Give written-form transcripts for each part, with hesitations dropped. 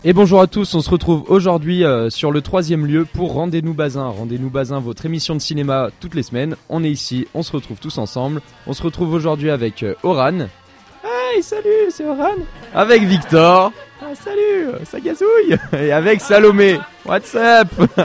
Et bonjour à tous, on se retrouve aujourd'hui sur le 3e lieu pour Rendez-nous Bazin. Rendez-nous Bazin, votre émission de cinéma toutes les semaines. On est ici, on se retrouve tous ensemble. On se retrouve aujourd'hui avec Oran. Hey, salut, c'est Oran. Avec Victor. Ah, salut, ça gazouille. Et avec Salomé. What's up?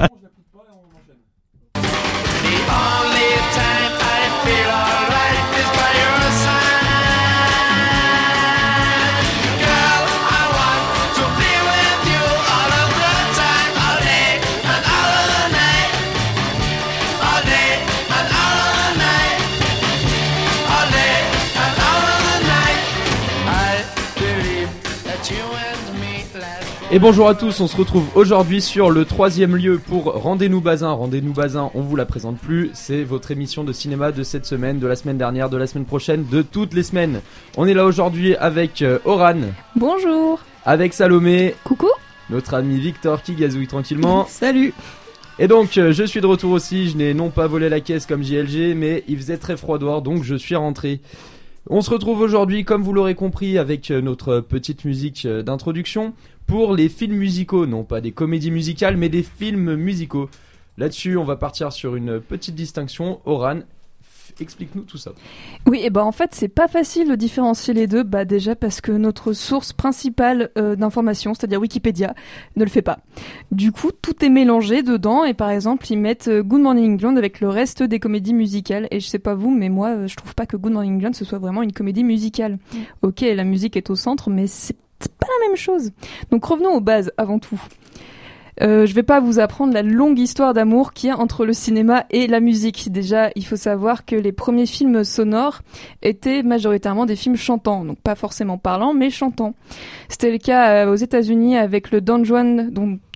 Et bonjour à tous, on se retrouve aujourd'hui sur le 3e lieu pour Rendez-nous Bazin. Rendez-nous Bazin, on vous la présente plus, c'est votre émission de cinéma de cette semaine, de la semaine dernière, de la semaine prochaine, de toutes les semaines. On est là aujourd'hui avec Oran. Bonjour. Avec Salomé. Coucou. Notre ami Victor qui gazouille tranquillement. Salut. Et donc je suis de retour aussi, je n'ai non pas volé la caisse comme JLG, mais il faisait très froid dehors donc je suis rentré. On se retrouve aujourd'hui, comme vous l'aurez compris, avec notre petite musique d'introduction pour les films musicaux, non pas des comédies musicales, mais des films musicaux. Là-dessus, on va partir sur une petite distinction. Oran, explique-nous tout ça. Oui, et en fait, c'est pas facile de différencier les deux, déjà parce que notre source principale d'information, c'est-à-dire Wikipédia, ne le fait pas. Du coup, tout est mélangé dedans, et par exemple, ils mettent Good Morning England avec le reste des comédies musicales, et je sais pas vous, mais moi, je trouve pas que Good Morning England ce soit vraiment une comédie musicale. Ok, la musique est au centre, mais c'est pas la même chose. Donc revenons aux bases avant tout. Je vais pas vous apprendre la longue histoire d'amour qu'il y a entre le cinéma et la musique. Déjà, il faut savoir que les premiers films sonores étaient majoritairement des films chantants, donc pas forcément parlants, mais chantants. C'était le cas aux États-Unis avec le Don Juan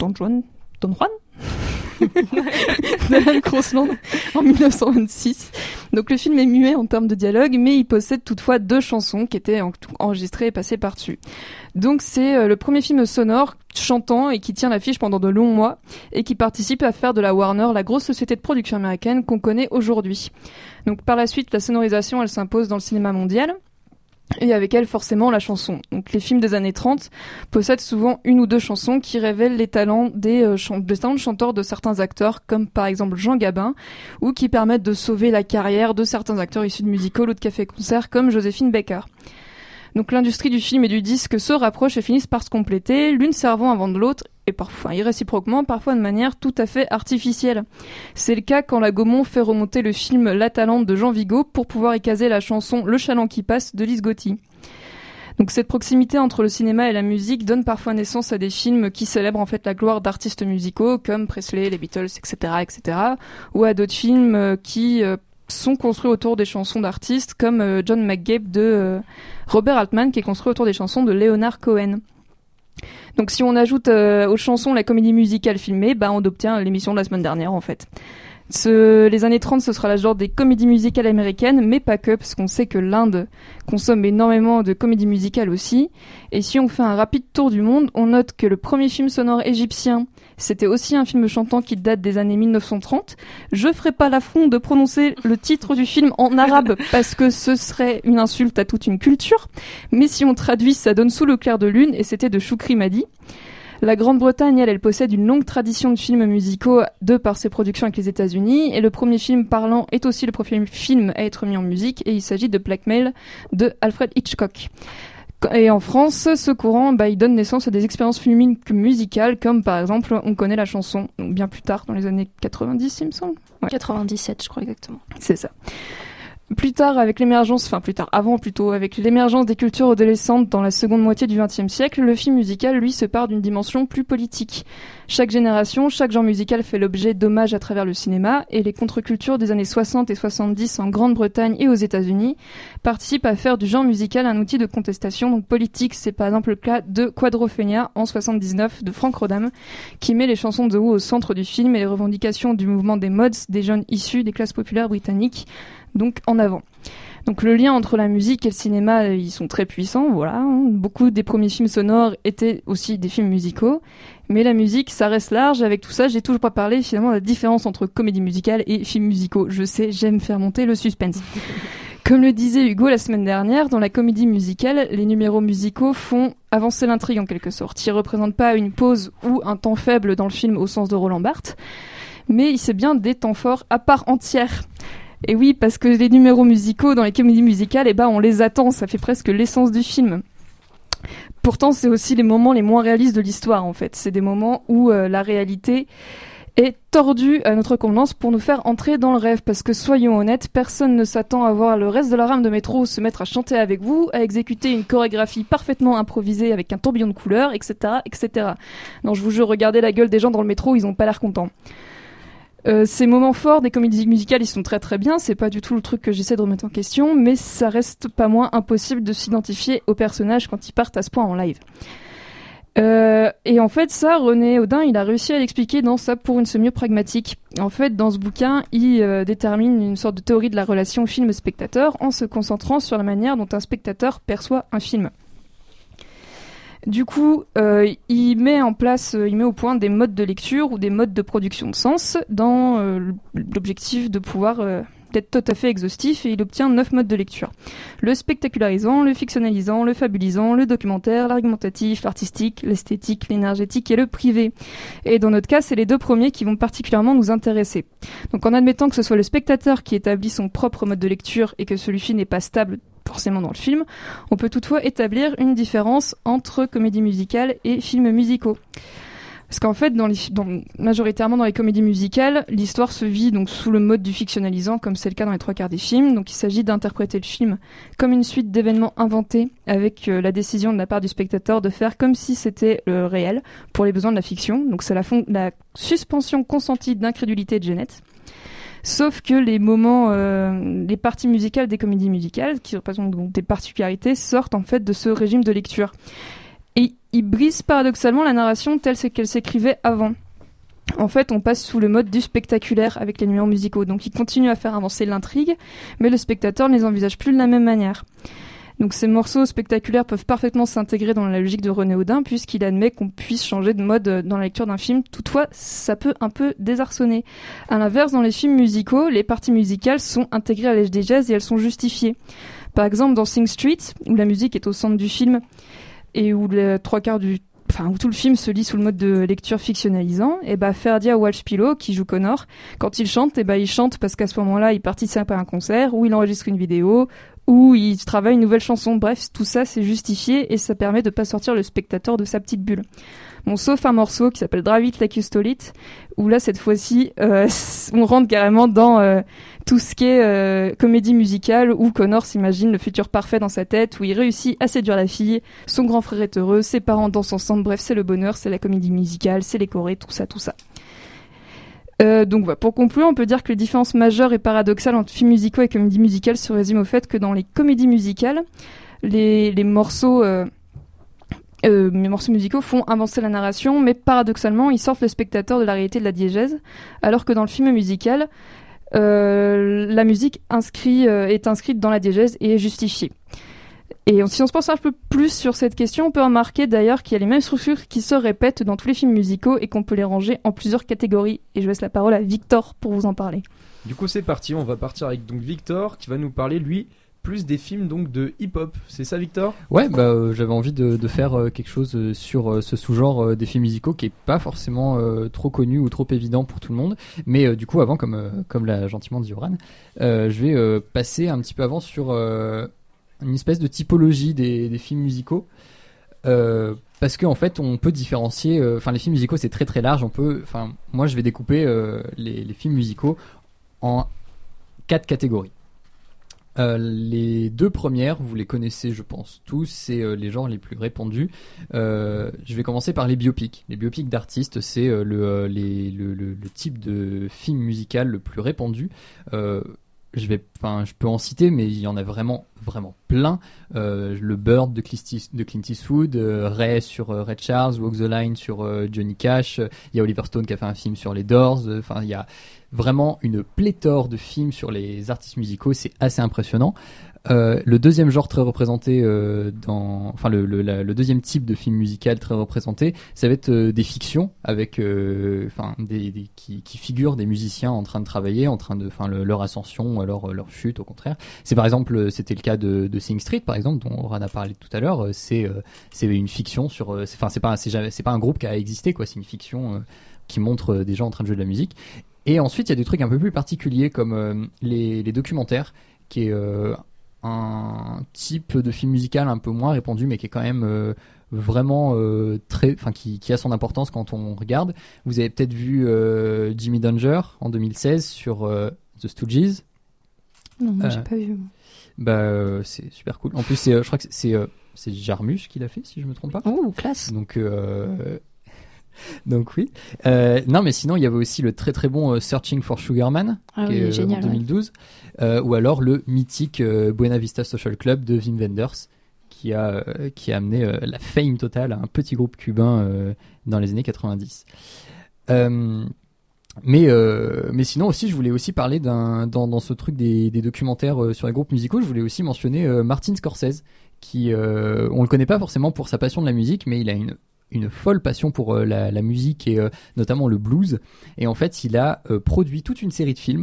d'Alan Crosland en 1926. Donc le film est muet en termes de dialogue, mais il possède toutefois 2 chansons qui étaient enregistrées et passées par-dessus. Donc c'est le premier film sonore chantant et qui tient l'affiche pendant de longs mois et qui participe à faire de la Warner la grosse société de production américaine qu'on connaît aujourd'hui. Donc par la suite, la sonorisation, elle s'impose dans le cinéma mondial. Et avec elle, forcément, la chanson. Donc, les films des années 30 possèdent souvent 1 ou 2 chansons qui révèlent les talents des talents de chanteurs de certains acteurs, comme par exemple Jean Gabin, ou qui permettent de sauver la carrière de certains acteurs issus de musicals ou de cafés-concerts, comme Joséphine Baker. Donc, l'industrie du film et du disque se rapprochent et finissent par se compléter, l'une servant à vendre l'autre, et parfois irréciproquement, parfois de manière tout à fait artificielle. C'est le cas quand la Gaumont fait remonter le film La Talente de Jean Vigo pour pouvoir y caser la chanson Le Chaland qui passe de Lise Gotti. Donc cette proximité entre le cinéma et la musique donne parfois naissance à des films qui célèbrent en fait la gloire d'artistes musicaux comme Presley, les Beatles, etc., ou à d'autres films qui sont construits autour des chansons d'artistes comme John McCabe de Robert Altman qui est construit autour des chansons de Leonard Cohen. Donc si on ajoute aux chansons la comédie musicale filmée, on obtient l'émission de la semaine dernière en fait. Les années 30, ce sera l'âge d'or des comédies musicales américaines, mais pas que, parce qu'on sait que l'Inde consomme énormément de comédies musicales aussi. Et si on fait un rapide tour du monde, on note que le premier film sonore égyptien, c'était aussi un film chantant qui date des années 1930. Je ferai pas l'affront de prononcer le titre du film en arabe, parce que ce serait une insulte à toute une culture. Mais si on traduit, ça donne Sous le clair de lune, et c'était de Choukri Madi. La Grande-Bretagne, elle possède une longue tradition de films musicaux de par ses productions avec les États-Unis, et le premier film parlant est aussi le premier film à être mis en musique, et il s'agit de Blackmail de Alfred Hitchcock. Et en France, ce courant, il donne naissance à des expériences filmiques musicales, comme par exemple, on connaît la chanson, donc bien plus tard, dans les années 90, il me semble. Ouais. 97, je crois exactement. C'est ça. Avec l'émergence des cultures adolescentes dans la seconde moitié du XXe siècle, le film musical, lui, se part d'une dimension plus politique. Chaque génération, chaque genre musical fait l'objet d'hommages à travers le cinéma, et les contre-cultures des années 60 et 70 en Grande-Bretagne et aux États-Unis participent à faire du genre musical un outil de contestation donc politique. C'est par exemple le cas de Quadrophenia en 79 de Frank Rodham, qui met les chansons de Who au centre du film et les revendications du mouvement des mods, des jeunes issus des classes populaires britanniques, donc en avant. Donc le lien entre la musique et le cinéma, ils sont très puissants, voilà. Beaucoup des premiers films sonores étaient aussi des films musicaux, mais la musique, ça reste large. Avec tout ça, j'ai toujours pas parlé finalement de la différence entre comédie musicale et films musicaux. Je sais, j'aime faire monter le suspense. Comme le disait Hugo la semaine dernière, dans la comédie musicale, les numéros musicaux font avancer l'intrigue en quelque sorte. Ils ne représentent pas une pause ou un temps faible dans le film au sens de Roland Barthes, mais c'est bien des temps forts à part entière. Et oui, parce que les numéros musicaux dans les comédies musicales, on les attend, ça fait presque l'essence du film. Pourtant, c'est aussi les moments les moins réalistes de l'histoire, en fait. C'est des moments où la réalité est tordue à notre convenance pour nous faire entrer dans le rêve. Parce que, soyons honnêtes, personne ne s'attend à voir le reste de la rame de métro se mettre à chanter avec vous, à exécuter une chorégraphie parfaitement improvisée avec un tourbillon de couleurs, etc., etc. Non, je vous jure, regardez la gueule des gens dans le métro, ils ont pas l'air contents. Ces moments forts des comédies musicales, ils sont très très bien, c'est pas du tout le truc que j'essaie de remettre en question, mais ça reste pas moins impossible de s'identifier aux personnages quand ils partent à ce point en live. Et en fait, ça, René Audin, il a réussi à l'expliquer dans Ça pour une semi pragmatique. En fait, dans ce bouquin, il détermine une sorte de théorie de la relation film-spectateur en se concentrant sur la manière dont un spectateur perçoit un film. Du coup, il met au point des modes de lecture ou des modes de production de sens dans l'objectif de pouvoir d'être tout à fait exhaustif, et il obtient 9 modes de lecture. Le spectacularisant, le fictionnalisant, le fabulisant, le documentaire, l'argumentatif, l'artistique, l'esthétique, l'énergétique et le privé. Et dans notre cas, c'est les deux premiers qui vont particulièrement nous intéresser. Donc en admettant que ce soit le spectateur qui établit son propre mode de lecture et que celui-ci n'est pas stable forcément dans le film, on peut toutefois établir une différence entre comédie musicale et films musicaux. Parce qu'en fait, majoritairement dans les comédies musicales, l'histoire se vit donc sous le mode du fictionnalisant, comme c'est le cas dans les 3/4 des films. Donc il s'agit d'interpréter le film comme une suite d'événements inventés, avec la décision de la part du spectateur de faire comme si c'était réel, pour les besoins de la fiction. Donc c'est la suspension consentie d'incrédulité de Genette. Sauf que les parties musicales des comédies musicales, qui représentent donc des particularités, sortent en fait de ce régime de lecture. Et ils brisent paradoxalement la narration telle qu'elle s'écrivait avant. En fait, on passe sous le mode du spectaculaire avec les numéros musicaux. Donc ils continuent à faire avancer l'intrigue, mais le spectateur ne les envisage plus de la même manière. Donc ces morceaux spectaculaires peuvent parfaitement s'intégrer dans la logique de René Audin, puisqu'il admet qu'on puisse changer de mode dans la lecture d'un film. Toutefois, ça peut un peu désarçonner. À l'inverse, dans les films musicaux, les parties musicales sont intégrées à l'exégèse et elles sont justifiées. Par exemple, dans Sing Street, où la musique est au centre du film et où où tout le film se lit sous le mode de lecture fictionnalisant, et Ferdia Walsh-Pillow, qui joue Connor, quand il chante, il chante parce qu'à ce moment-là, il participe à un concert, ou il enregistre une vidéo, ou il travaille une nouvelle chanson. Bref, tout ça, c'est justifié et ça permet de pas sortir le spectateur de sa petite bulle. Bon, sauf un morceau qui s'appelle Drive It Like You Stole It, où là, cette fois-ci, on rentre carrément dans tout ce qui est comédie musicale, où Connor s'imagine le futur parfait dans sa tête, où il réussit à séduire la fille, son grand frère est heureux, ses parents dansent ensemble, bref, c'est le bonheur, c'est la comédie musicale, c'est les chorés, tout ça. Donc voilà, pour conclure, on peut dire que les différences majeures et paradoxales entre films musicaux et comédies musicales se résument au fait que dans les comédies musicales, les morceaux musicaux font avancer la narration, mais paradoxalement, ils sortent le spectateur de la réalité de la diégèse, alors que dans le film musical, la musique est inscrite dans la diégèse et est justifiée. Et si on se pense un peu plus sur cette question, on peut remarquer d'ailleurs qu'il y a les mêmes structures qui se répètent dans tous les films musicaux et qu'on peut les ranger en plusieurs catégories. Et je laisse la parole à Victor pour vous en parler. Du coup, c'est parti, on va partir avec donc Victor qui va nous parler, lui, plus des films donc de hip-hop. C'est ça, Victor ? Ouais, j'avais envie de faire quelque chose sur ce sous-genre des films musicaux qui est pas forcément trop connu ou trop évident pour tout le monde. Mais du coup, avant, comme l'a gentiment dit Yoran, je vais passer un petit peu avant sur une espèce de typologie des films musicaux. Parce qu'en fait, on peut différencier. Les films musicaux, c'est très très large. Moi, je vais découper les films musicaux en 4 catégories. Les 2 premières, vous les connaissez, je pense tous, c'est les genres les plus répandus. Je vais commencer par les biopics. Les biopics d'artistes, c'est le type de film musical le plus répandu. Je peux en citer, mais il y en a vraiment plein. Le Bird de Clint Eastwood, Ray sur Ray Charles, Walk the Line sur Johnny Cash. Il y a Oliver Stone qui a fait un film sur les Doors. Il y a vraiment une pléthore de films sur les artistes musicaux, c'est assez impressionnant. Le deuxième genre très représenté le deuxième type de film musical très représenté, ça va être des fictions avec qui figurent des musiciens en train de travailler, leur ascension ou alors leur chute au contraire. C'est par exemple, c'était le cas de Sing Street par exemple, dont Oran a parlé tout à l'heure. C'est une fiction sur, c'est pas un groupe qui a existé quoi, c'est une fiction qui montre des gens en train de jouer de la musique. Et ensuite il y a des trucs un peu plus particuliers comme les documentaires, qui est un type de film musical un peu moins répandu mais qui est quand même vraiment qui a son importance quand on regarde. Vous avez peut-être vu Jimmy Danger en 2016 sur The Stooges. Non, moi j'ai pas vu. C'est super cool. En plus je crois que c'est Jarmusch qui l'a fait si je me trompe pas. Oh, classe. Donc oui. Non, mais sinon il y avait aussi le très très bon Searching for Sugar Man, qui est génial, en 2012, ou alors le mythique Buena Vista Social Club de Wim Wenders, qui a amené la fame totale à un petit groupe cubain dans les années 90. Mais sinon aussi, je voulais aussi parler dans ce truc des documentaires sur les groupes musicaux, je voulais aussi mentionner Martin Scorsese, qui on le connaît pas forcément pour sa passion de la musique, mais il a une folle passion pour la musique et notamment le blues. Et en fait, il a produit toute une série de films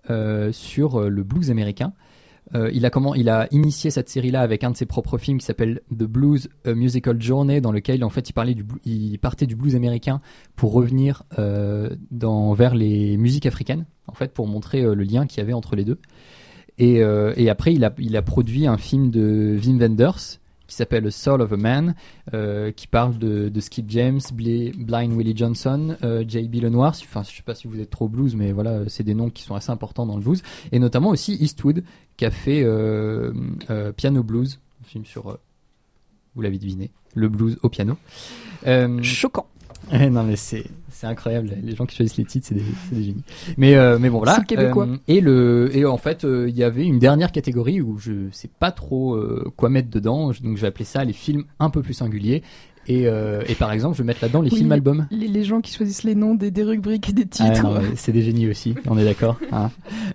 sur le blues américain. Il a initié cette série-là avec un de ses propres films qui s'appelle The Blues A Musical Journey, dans lequel en fait il partait du blues américain pour revenir vers les musiques africaines, en fait, pour montrer le lien qu'il y avait entre les deux. Et après, il a produit un film de Wim Wenders qui s'appelle A Soul of a Man, qui parle de Skip James, Blind Willie Johnson, J.B. Lenoir. Enfin, je sais pas si vous êtes trop blues, mais voilà, c'est des noms qui sont assez importants dans le blues. Et notamment aussi Eastwood, qui a fait Piano Blues, un film sur, vous l'avez deviné, le blues au piano. Choquant. Non mais c'est incroyable, les gens qui choisissent les titres, c'est des génies. Mais bon voilà. C'est québécois. Et en fait il y avait une dernière catégorie où je sais pas trop quoi mettre dedans, donc je vais appeler ça les films un peu plus singuliers. Et par exemple, je vais mettre là-dedans les films albums. Les gens qui choisissent les noms des rubriques et des titres. Non, c'est des génies aussi, on est d'accord. Hein.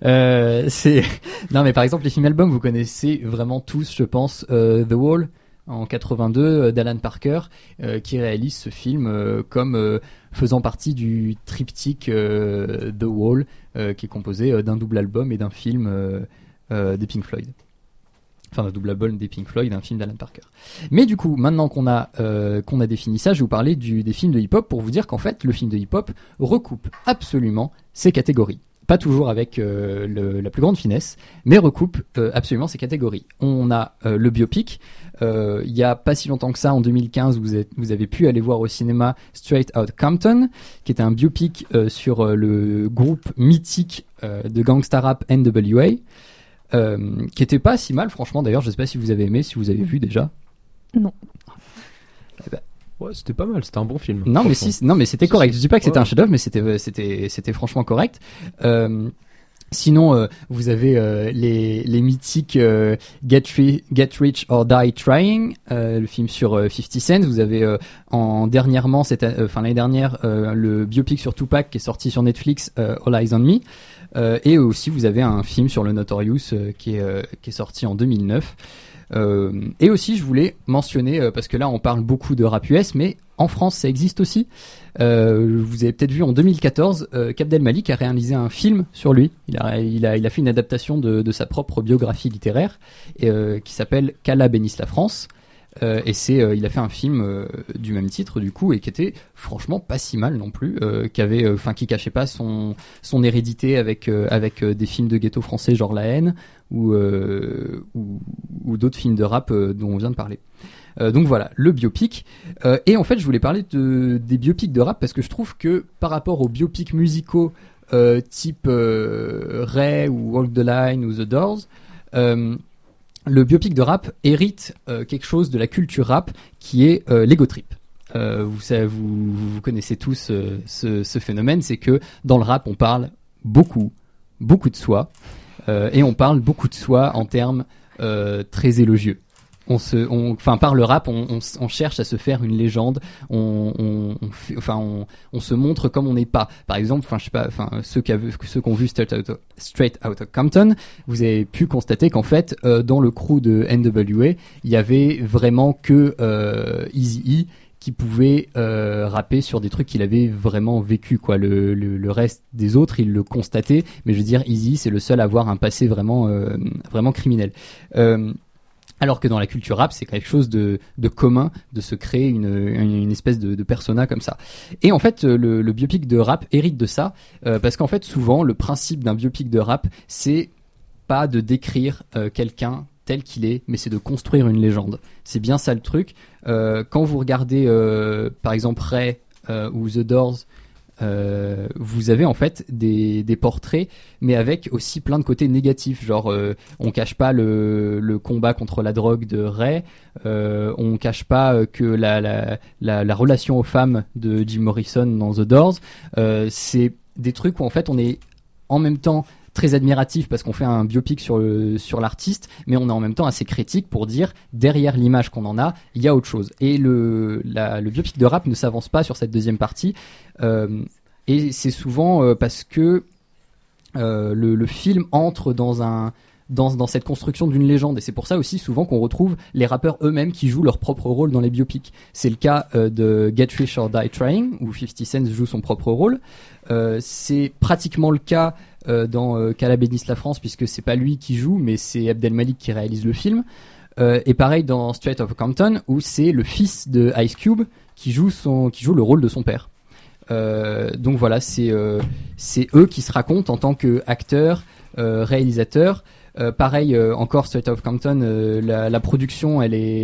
Non mais par exemple les films albums, vous connaissez vraiment tous, je pense, The Wall en 82 d'Alan Parker, qui réalise ce film comme faisant partie du triptyque The Wall, qui est composé d'un double album et d'un film des Pink Floyd. Enfin, d'un double album des Pink Floyd, d'un film d'Alan Parker. Mais du coup, maintenant qu'on a défini ça, je vais vous parler des films de hip-hop pour vous dire qu'en fait, le film de hip-hop recoupe absolument ces catégories. Pas toujours avec la plus grande finesse, mais recoupe absolument ces catégories. On a le biopic. Il y a pas si longtemps que ça, en 2015, vous avez pu aller voir au cinéma Straight Outta Compton, qui était un biopic sur le groupe mythique de gangsta rap NWA, qui était pas si mal, franchement. D'ailleurs, je sais pas si vous avez aimé, si vous avez vu déjà. Non. Ouais, c'était pas mal, c'était un bon film. Non, mais c'était correct. Je dis pas que c'était un chef-d'œuvre, mais c'était franchement correct. Sinon, vous avez les mythiques Get Rich or Die Trying, le film sur 50 Cent. Vous avez l'année dernière, le biopic sur Tupac qui est sorti sur Netflix, All Eyes on Me. Et aussi, vous avez un film sur le Notorious qui est sorti en 2009. Et aussi, je voulais mentionner, parce que là, on parle beaucoup de rap US, mais en France, ça existe aussi. Vous avez peut-être vu en 2014, qu'Abdel Malik a réalisé un film sur lui. Il a fait une adaptation de sa propre biographie littéraire, qui s'appelle Qu'Allah bénisse la France. Et il a fait un film du même titre du coup, et qui était franchement pas si mal non plus, qui cachait pas son hérédité avec des films de ghetto français genre La Haine ou d'autres films de rap dont on vient de parler. Donc voilà, le biopic. Et en fait, je voulais parler des biopics de rap parce que je trouve que par rapport aux biopics musicaux type Ray ou Walk the Line ou The Doors, le biopic de rap hérite quelque chose de la culture rap qui est l'ego trip. Vous connaissez tous ce phénomène, c'est que dans le rap on parle beaucoup de soi, et on parle beaucoup de soi en termes très élogieux. Par le rap, on cherche à se faire une légende. On on se montre comme on n'est pas. Par exemple, je sais pas, ceux qui ont vu Straight Outta Compton, vous avez pu constater qu'en fait, dans le crew de NWA, il y avait vraiment que Eazy-E qui pouvait rapper sur des trucs qu'il avait vraiment vécu, quoi. Le reste des autres, ils le constataient, mais je veux dire, Eazy, c'est le seul à avoir un passé vraiment criminel. Alors que dans la culture rap, c'est quelque chose de commun de se créer une espèce de persona comme ça. Et en fait, le biopic de rap hérite de ça, parce qu'en fait, souvent, le principe d'un biopic de rap, c'est pas de décrire quelqu'un tel qu'il est, mais c'est de construire une légende. C'est bien ça le truc. Quand vous regardez, par exemple, Ray ou The Doors, vous avez en fait des portraits, mais avec aussi plein de côtés négatifs. Genre, on cache pas le combat contre la drogue de Ray, on cache pas que la relation aux femmes de Jim Morrison dans The Doors. C'est des trucs où en fait on est en même temps très admiratif parce qu'on fait un biopic sur l'artiste, mais on est en même temps assez critique pour dire derrière l'image qu'on en a, il y a autre chose. Et le biopic de rap ne s'avance pas sur cette deuxième partie, et c'est souvent parce que le film entre dans cette construction d'une légende, et c'est pour ça aussi souvent qu'on retrouve les rappeurs eux-mêmes qui jouent leur propre rôle dans les biopics. C'est le cas de Get Rich or Die Trying, où 50 Cent joue son propre rôle. C'est pratiquement le cas dans Qu'Allah bénisse la France, puisque c'est pas lui qui joue, mais c'est Abdelmalik qui réalise le film. Et pareil dans Straight Outta Compton, où c'est le fils de Ice Cube qui joue le rôle de son père. Donc voilà, c'est eux qui se racontent en tant qu'acteurs, réalisateurs. Pareil, encore Straight Outta Compton, la production,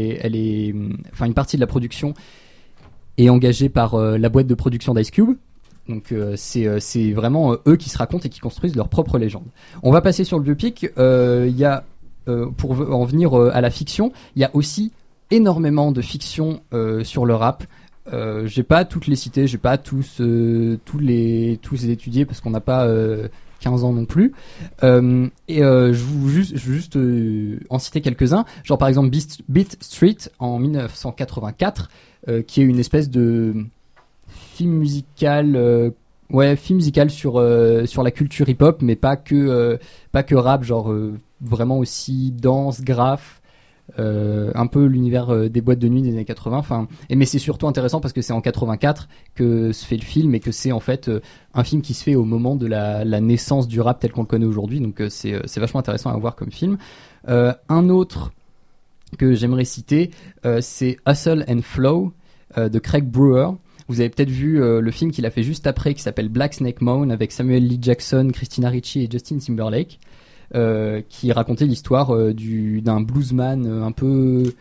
une partie de la production est engagée par la boîte de production d'Ice Cube. Donc c'est vraiment eux qui se racontent et qui construisent leur propre légende. On va passer sur le biopic. Il y a, pour en venir à la fiction, il y a aussi énormément de fiction sur le rap. J'ai pas toutes les citer, j'ai pas tous les étudier parce qu'on n'a pas 15 ans non plus. Je veux juste en citer quelques-uns. Genre par exemple Beat Street en 1984, qui est une espèce de film musical sur la culture hip-hop, mais pas que rap, genre vraiment aussi danse, graphe, un peu l'univers des boîtes de nuit des années 80. Mais c'est surtout intéressant parce que c'est en 84 que se fait le film et que c'est en fait un film qui se fait au moment de la naissance du rap tel qu'on le connaît aujourd'hui. Donc c'est vachement intéressant à voir comme film. Un autre que j'aimerais citer, c'est Hustle and Flow de Craig Brewer. Vous avez peut-être vu le film qu'il a fait juste après, qui s'appelle Black Snake Moan, avec Samuel L. Jackson, Christina Ricci et Justin Timberlake, qui racontait l'histoire d'un bluesman un peu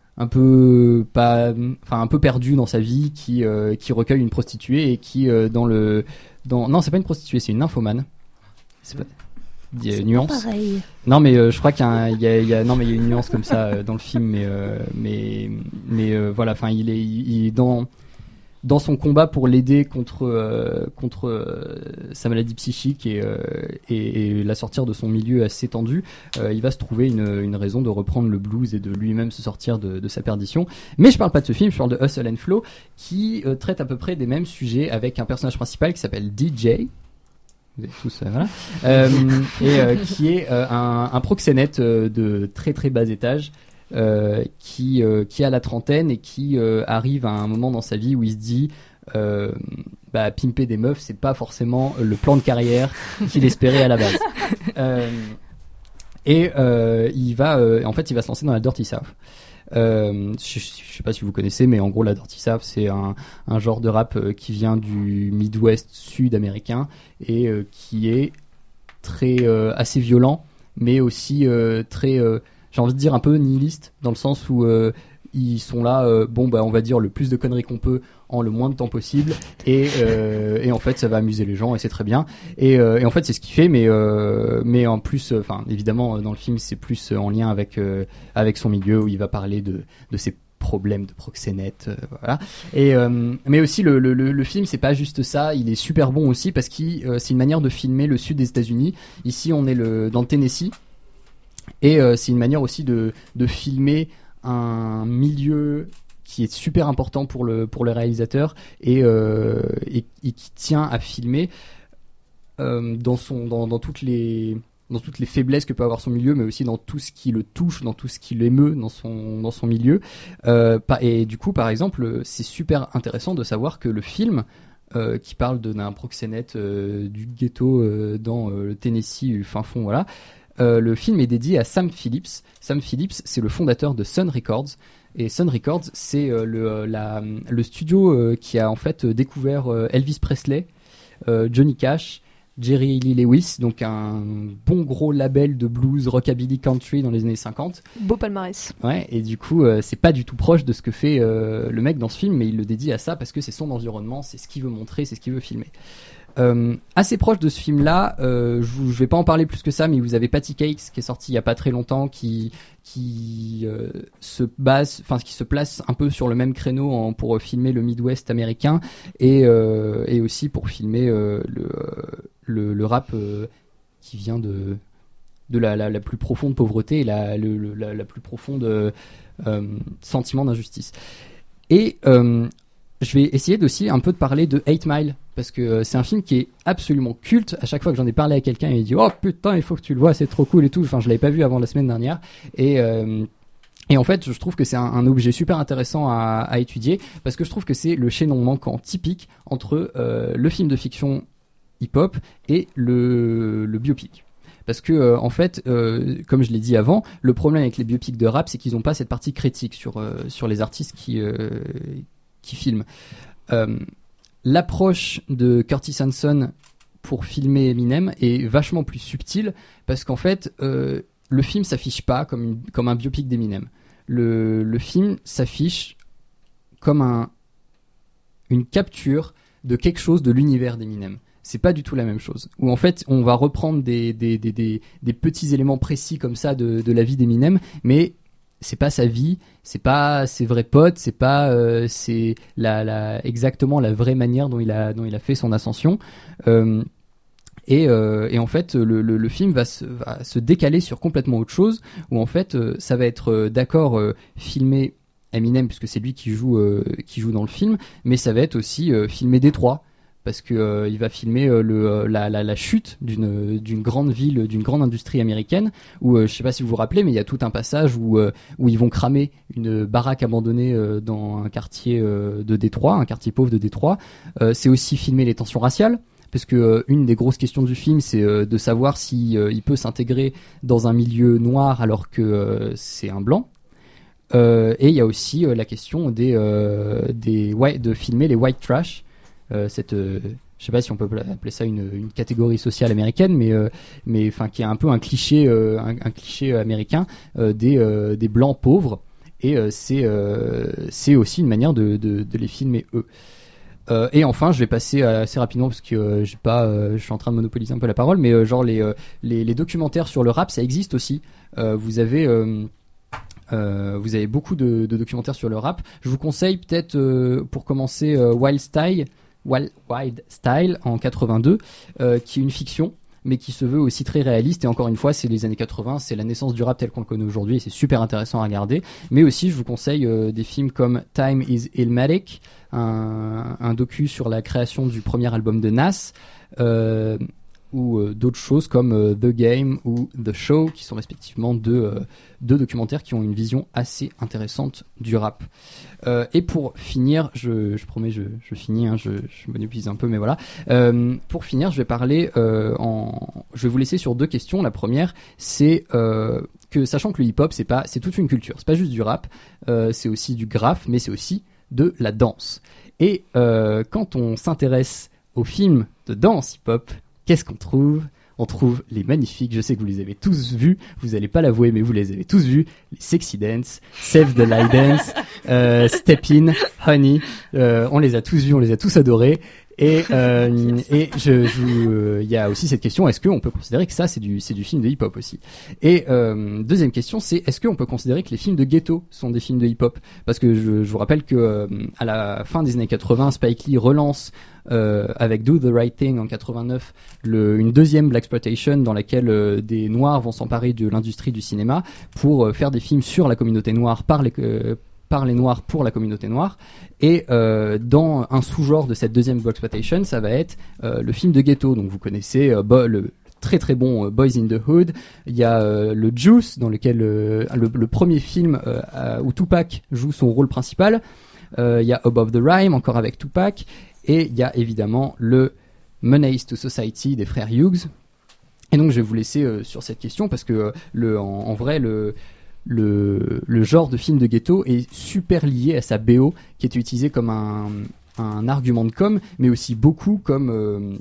perdu dans sa vie, qui recueille une prostituée et qui non, c'est pas une prostituée, c'est une nymphomane. C'est pas... Il y a une nuance. Pareil. Non, mais je crois qu'il y a une nuance comme ça dans le film, mais voilà, il est dans son combat pour l'aider contre sa maladie psychique et la sortir de son milieu assez tendu, il va se trouver une raison de reprendre le blues et de lui-même se sortir de sa perdition. Mais je parle pas de ce film, je parle de Hustle and Flow, qui traite à peu près des mêmes sujets avec un personnage principal qui s'appelle DJ. Vous êtes tous voilà. Qui est un proxénète de très très bas étage, qui a la trentaine et qui arrive à un moment dans sa vie où il se dit pimper des meufs, c'est pas forcément le plan de carrière qu'il espérait à la base. Il va se lancer dans la Dirty South. Je sais pas si vous connaissez, mais en gros la Dirty South, c'est un genre de rap qui vient du Midwest sud-américain et qui est très assez violent, mais aussi très j'ai envie de dire un peu nihiliste, dans le sens où ils sont là, on va dire le plus de conneries qu'on peut en le moins de temps possible, et en fait ça va amuser les gens et c'est très bien, et en fait c'est ce qu'il fait, mais en plus, évidemment dans le film c'est plus en lien avec son milieu, où il va parler de ses problèmes de proxénète, voilà. Mais aussi le film, c'est pas juste ça, il est super bon aussi parce que c'est une manière de filmer le sud des États-Unis. Ici on est dans le Tennessee, et c'est une manière aussi de filmer un milieu qui est super important pour le réalisateur et qui tient à filmer dans toutes les faiblesses que peut avoir son milieu, mais aussi dans tout ce qui le touche, dans tout ce qui l'émeut dans son milieu. Et du coup, par exemple, c'est super intéressant de savoir que le film qui parle d'un proxénète du ghetto dans le Tennessee, fin fond, voilà. Le film est dédié à Sam Phillips. Sam Phillips, c'est le fondateur de Sun Records. Et Sun Records, c'est le studio qui a en fait découvert Elvis Presley, Johnny Cash, Jerry Lee Lewis, donc un bon gros label de blues, rockabilly, country dans les années 50. Beau palmarès. Ouais, et du coup, c'est pas du tout proche de ce que fait le mec dans ce film, mais il le dédie à ça parce que c'est son environnement, c'est ce qu'il veut montrer, c'est ce qu'il veut filmer. Assez proche de ce film-là, je vais pas en parler plus que ça, mais vous avez Patty Cakes qui est sorti il y a pas très longtemps, qui se place un peu sur le même créneau pour filmer le Midwest américain et aussi pour filmer le rap qui vient de la plus profonde pauvreté et la plus profonde sentiment d'injustice. Et je vais essayer aussi un peu de parler de 8 Mile parce que c'est un film qui est absolument culte. À chaque fois que j'en ai parlé à quelqu'un, il dit « Oh putain, il faut que tu le vois, c'est trop cool et tout ». Enfin, je l'avais pas vu avant la semaine dernière. Et en fait, je trouve que c'est un objet super intéressant à étudier parce que je trouve que c'est le chaînon manquant typique entre le film de fiction hip-hop et le biopic. Parce que en fait, comme je l'ai dit avant, le problème avec les biopics de rap, c'est qu'ils n'ont pas cette partie critique sur les artistes qui filment. L'approche de Curtis Hanson pour filmer Eminem est vachement plus subtile parce qu'en fait, le film s'affiche pas comme un biopic d'Eminem. Le film s'affiche comme une capture de quelque chose de l'univers d'Eminem. C'est pas du tout la même chose. Où en fait, on va reprendre des petits éléments précis comme ça de la vie d'Eminem, mais c'est pas sa vie, c'est pas ses vrais potes, c'est pas c'est exactement la vraie manière dont il a fait son ascension. Et en fait, le film va se décaler sur complètement autre chose, où en fait, ça va être d'accord filmer Eminem puisque c'est lui qui joue dans le film, mais ça va être aussi filmer Détroit. Parce que il va filmer la chute d'une grande ville, d'une grande industrie américaine où je sais pas si vous vous rappelez, mais il y a tout un passage où ils vont cramer une baraque abandonnée dans un quartier de Détroit, un quartier pauvre de Détroit. C'est aussi filmer les tensions raciales. Parce que une des grosses questions du film, c'est de savoir si il peut s'intégrer dans un milieu noir alors que c'est un blanc. Et il y a aussi la question de filmer les white trash. Je sais pas si on peut appeler ça une catégorie sociale américaine, mais enfin qui est un peu un cliché américain des blancs pauvres, et c'est aussi une manière de les filmer eux. Et enfin, je vais passer assez rapidement parce que je suis en train de monopoliser un peu la parole, mais genre les documentaires sur le rap, ça existe aussi. Vous avez beaucoup de documentaires sur le rap. Je vous conseille peut-être pour commencer Wild Style en 82, qui est une fiction mais qui se veut aussi très réaliste, et encore une fois c'est les années 80, c'est la naissance du rap tel qu'on le connaît aujourd'hui et c'est super intéressant à regarder. Mais aussi je vous conseille des films comme Time is Illmatic, un docu sur la création du premier album de Nas, ou d'autres choses comme The Game ou The Show, qui sont respectivement deux documentaires qui ont une vision assez intéressante du rap. Et pour finir, je promets, je finis, je monopolise un peu, mais voilà. Pour finir, je vais parler je vais vous laisser sur deux questions. La première, c'est que sachant que le hip-hop, c'est toute une culture. C'est pas juste du rap, c'est aussi du graphe, mais c'est aussi de la danse. Et quand on s'intéresse aux films de danse hip-hop, qu'est-ce qu'on trouve ? On trouve les magnifiques, je sais que vous les avez tous vus, vous n'allez pas l'avouer, mais vous les avez tous vus, les Sexy Dance, Save the Light Dance, Step In, Honey, on les a tous vus, on les a tous adorés. Et il y a aussi cette question, est-ce qu'on peut considérer que ça c'est du film de hip-hop aussi? Et deuxième question, c'est est-ce qu'on peut considérer que les films de ghetto sont des films de hip-hop? Parce que je vous rappelle que à la fin des années 80, Spike Lee relance avec Do the Right Thing en 89 une deuxième blaxploitation dans laquelle des noirs vont s'emparer de l'industrie du cinéma pour faire des films sur la communauté noire par par les Noirs pour la communauté noire. Et dans un sous-genre de cette deuxième blaxploitation, ça va être le film de ghetto. Donc vous connaissez le très très bon Boys in the Hood. Il y a le Juice, dans lequel le premier film où Tupac joue son rôle principal. Il y a Above the Rhyme, encore avec Tupac. Et il y a évidemment le Menace to Society des frères Hughes. Et donc je vais vous laisser sur cette question parce que en vrai le genre de film de ghetto est super lié à sa BO qui est utilisé comme un argument de com, mais aussi beaucoup comme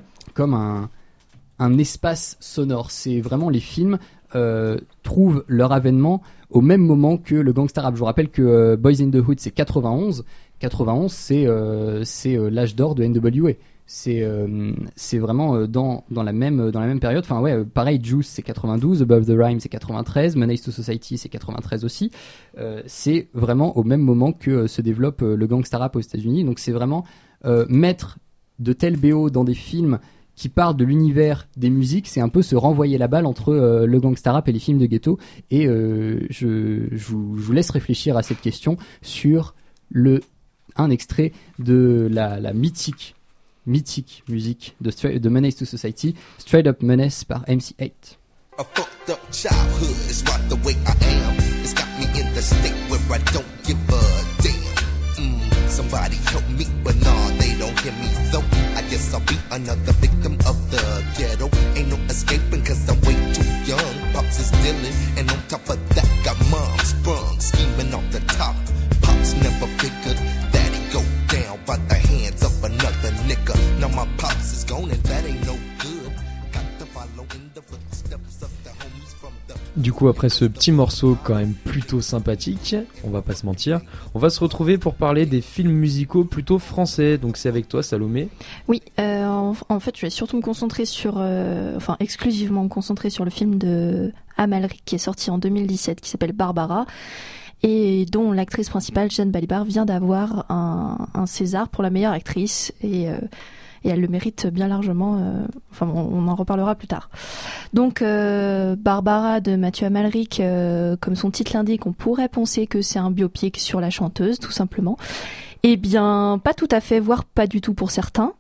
un espace sonore. C'est vraiment les films trouvent leur avènement au même moment que le gangsta rap. Je vous rappelle que Boys in the Hood c'est 91. 91 c'est l'âge d'or de NWA. C'est vraiment dans la même période. Enfin ouais, pareil, Juice c'est 92, Above the Rhyme c'est 93, Menace to Society c'est 93 aussi. C'est vraiment au même moment que se développe le gangsta rap aux États-Unis. Donc c'est vraiment mettre de tels BO dans des films qui parlent de l'univers des musiques, c'est un peu se renvoyer la balle entre le gangsta rap et les films de ghetto. Et je vous laisse réfléchir à cette question sur un extrait de la mythique musique de Menace to Society, Straight Up Menace par MC8. A fucked up childhood is right the way I am. It's got me in the state where I don't give a damn. Somebody help me, but nah, they don't hear me though. I guess I'll be another victim of the ghetto. Ain't no escaping cause I'm way too young. Pops is dealing, and on top of that got mom sprung, scheming off the top. Pops never figured that he'd go down by the hands of another nigga. Now my pops is gone and that ain't no good. Got to follow in the footsteps of the homies from the... Du coup, après ce petit morceau quand même plutôt sympathique, on va pas se mentir, on va se retrouver pour parler des films musicaux plutôt français. Donc c'est avec toi, Salomé. Oui, en fait, je vais surtout me concentrer exclusivement me concentrer sur le film de Amalric qui est sorti en 2017, qui s'appelle Barbara, et dont l'actrice principale, Jeanne Balibar, vient d'avoir un César pour la meilleure actrice, et elle le mérite bien largement. On en reparlera plus tard. Donc Barbara de Mathieu Amalric, comme son titre l'indique, on pourrait penser que c'est un biopic sur la chanteuse, tout simplement. Eh bien, pas tout à fait, voire pas du tout pour certains.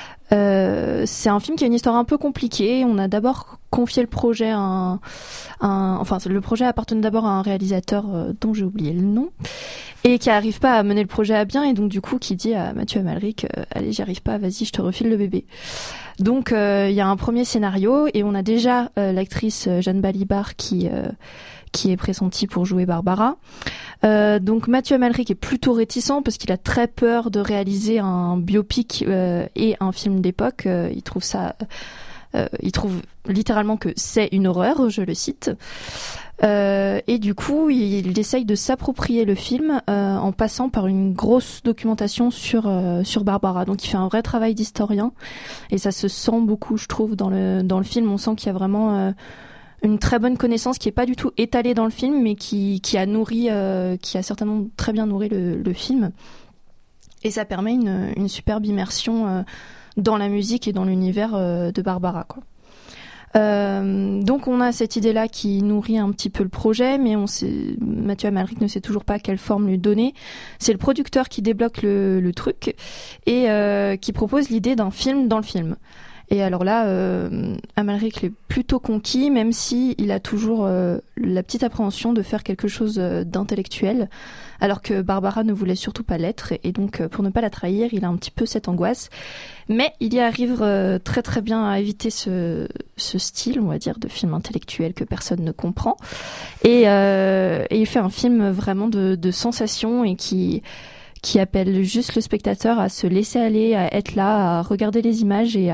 C'est un film qui a une histoire un peu compliquée. On a d'abord confié le projet le projet appartenait d'abord à un réalisateur dont j'ai oublié le nom, et qui arrive pas à mener le projet à bien, et donc du coup qui dit à Mathieu Amalric allez, j'y arrive pas, vas-y, je te refile le bébé. Donc il y a un premier scénario, et on a déjà l'actrice Jeanne Balibar qui est pressentie pour jouer Barbara. Donc Mathieu Amalric est plutôt réticent parce qu'il a très peur de réaliser un biopic et un film d'époque. Il trouve littéralement que c'est une horreur, je le cite. Et du coup, il essaye de s'approprier le film en passant par une grosse documentation sur Barbara. Donc il fait un vrai travail d'historien, et ça se sent beaucoup, je trouve, dans le film. On sent qu'il y a vraiment une très bonne connaissance qui est pas du tout étalée dans le film, mais qui a certainement très bien nourri le film. Et ça permet une superbe immersion dans la musique et dans l'univers de Barbara, quoi. Donc on a cette idée-là qui nourrit un petit peu le projet, mais Mathieu Amalric ne sait toujours pas quelle forme lui donner. C'est le producteur qui débloque le truc et qui propose l'idée d'un film dans le film. Et alors là, Amalric est plutôt conquis, même si il a toujours la petite appréhension de faire quelque chose d'intellectuel, alors que Barbara ne voulait surtout pas l'être, et donc pour ne pas la trahir, il a un petit peu cette angoisse. Mais il y arrive très très bien à éviter ce style, on va dire, de film intellectuel que personne ne comprend. Et il fait un film vraiment de sensation, et qui appelle juste le spectateur à se laisser aller, à être là, à regarder les images et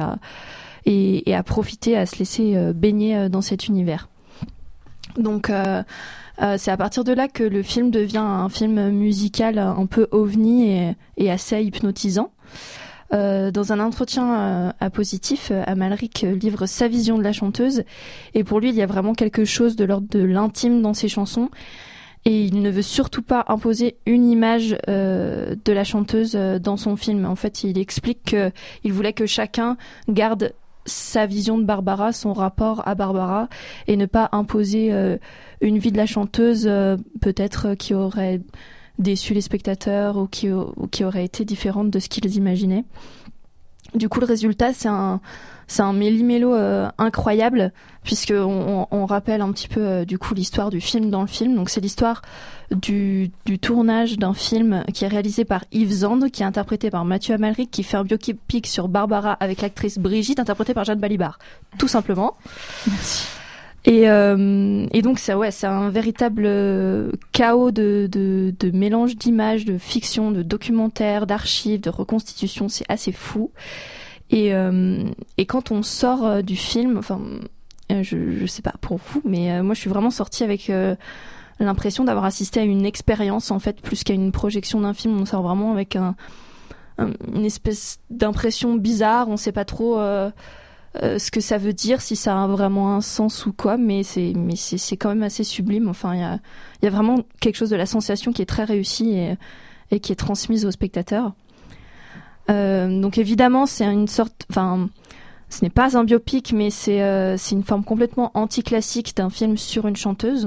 à profiter, à se laisser baigner dans cet univers. Donc c'est à partir de là que le film devient un film musical un peu ovni et assez hypnotisant. Dans un entretien à Positif, Amalric livre sa vision de la chanteuse, et pour lui il y a vraiment quelque chose de l'ordre de l'intime dans ses chansons. Et il ne veut surtout pas imposer une image de la chanteuse dans son film. En fait, il explique qu'il voulait que chacun garde sa vision de Barbara, son rapport à Barbara, et ne pas imposer une vie de la chanteuse peut-être qui aurait déçu les spectateurs ou qui auraient été différentes de ce qu'ils imaginaient. Du coup, le résultat, c'est un méli-mélo incroyable, puisqu'on rappelle un petit peu du coup l'histoire du film dans le film. Donc c'est l'histoire du tournage d'un film qui est réalisé par Yves Zand, qui est interprété par Mathieu Amalric, qui fait un biopic sur Barbara avec l'actrice Brigitte, interprétée par Jeanne Balibar, tout simplement. Merci. Et donc c'est un véritable chaos de mélange d'images, de fiction, de documentaires, d'archives, de reconstitutions. C'est assez fou. Et quand on sort du film, enfin, je sais pas pour vous, mais moi je suis vraiment sortie avec l'impression d'avoir assisté à une expérience en fait, plus qu'à une projection d'un film. On sort vraiment avec une espèce d'impression bizarre. On sait pas trop ce que ça veut dire, si ça a vraiment un sens ou quoi, mais c'est quand même assez sublime. Enfin, il y a vraiment quelque chose de la sensation qui est très réussi et qui est transmise aux spectateurs. Donc évidemment, c'est une sorte, enfin, ce n'est pas un biopic, mais c'est une forme complètement anti-classique d'un film sur une chanteuse.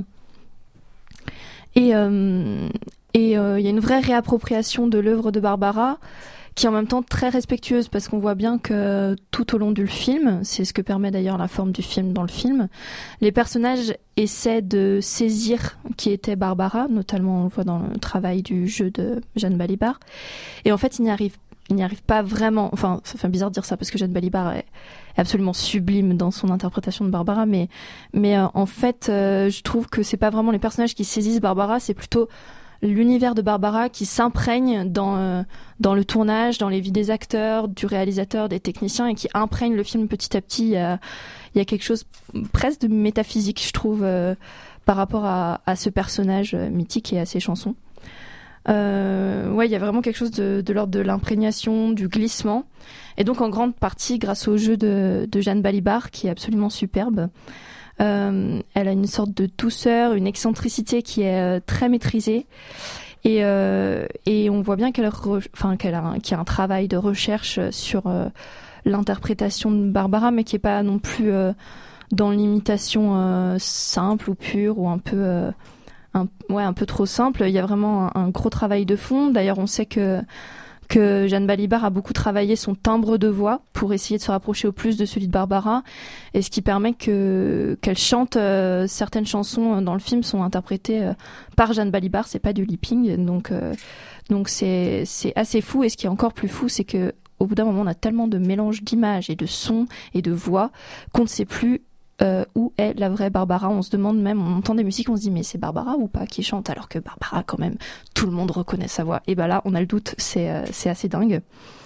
Et il y a une vraie réappropriation de l'œuvre de Barbara, qui est en même temps très respectueuse, parce qu'on voit bien que tout au long du film, c'est ce que permet d'ailleurs la forme du film dans le film, les personnages essaient de saisir qui était Barbara, notamment on le voit dans le travail du jeu de Jeanne Balibar, et en fait ils n'y arrivent pas vraiment. Enfin, ça fait bizarre de dire ça parce que Jeanne Balibar est absolument sublime dans son interprétation de Barbara, mais en fait je trouve que c'est pas vraiment les personnages qui saisissent Barbara, c'est plutôt l'univers de Barbara qui s'imprègne dans le tournage, dans les vies des acteurs, du réalisateur, des techniciens, et qui imprègne le film petit à petit. Il y a quelque chose presque de métaphysique, je trouve, par rapport à ce personnage mythique et à ses chansons. Il y a vraiment quelque chose de l'ordre de l'imprégnation, du glissement, et donc en grande partie grâce au jeu de Jeanne Balibar, qui est absolument superbe. Elle a une sorte de douceur, une excentricité qui est très maîtrisée, et on voit bien qu'il y a un travail de recherche sur l'interprétation de Barbara, mais qui est pas non plus dans l'imitation simple ou pure, ou un peu trop simple. Il y a vraiment un gros travail de fond. D'ailleurs, on sait que Jeanne Balibar a beaucoup travaillé son timbre de voix pour essayer de se rapprocher au plus de celui de Barbara, et ce qui permet qu'elle chante certaines chansons dans le film sont interprétées par Jeanne Balibar, c'est pas du lipping, donc c'est assez fou. Et ce qui est encore plus fou, c'est que au bout d'un moment on a tellement de mélange d'images et de sons et de voix qu'on ne sait plus où est la vraie Barbara. On se demande même, on entend des musiques, on se dit mais c'est Barbara ou pas qui chante, alors que Barbara, quand même, tout le monde reconnaît sa voix. Et ben là, on a le doute, c'est assez dingue.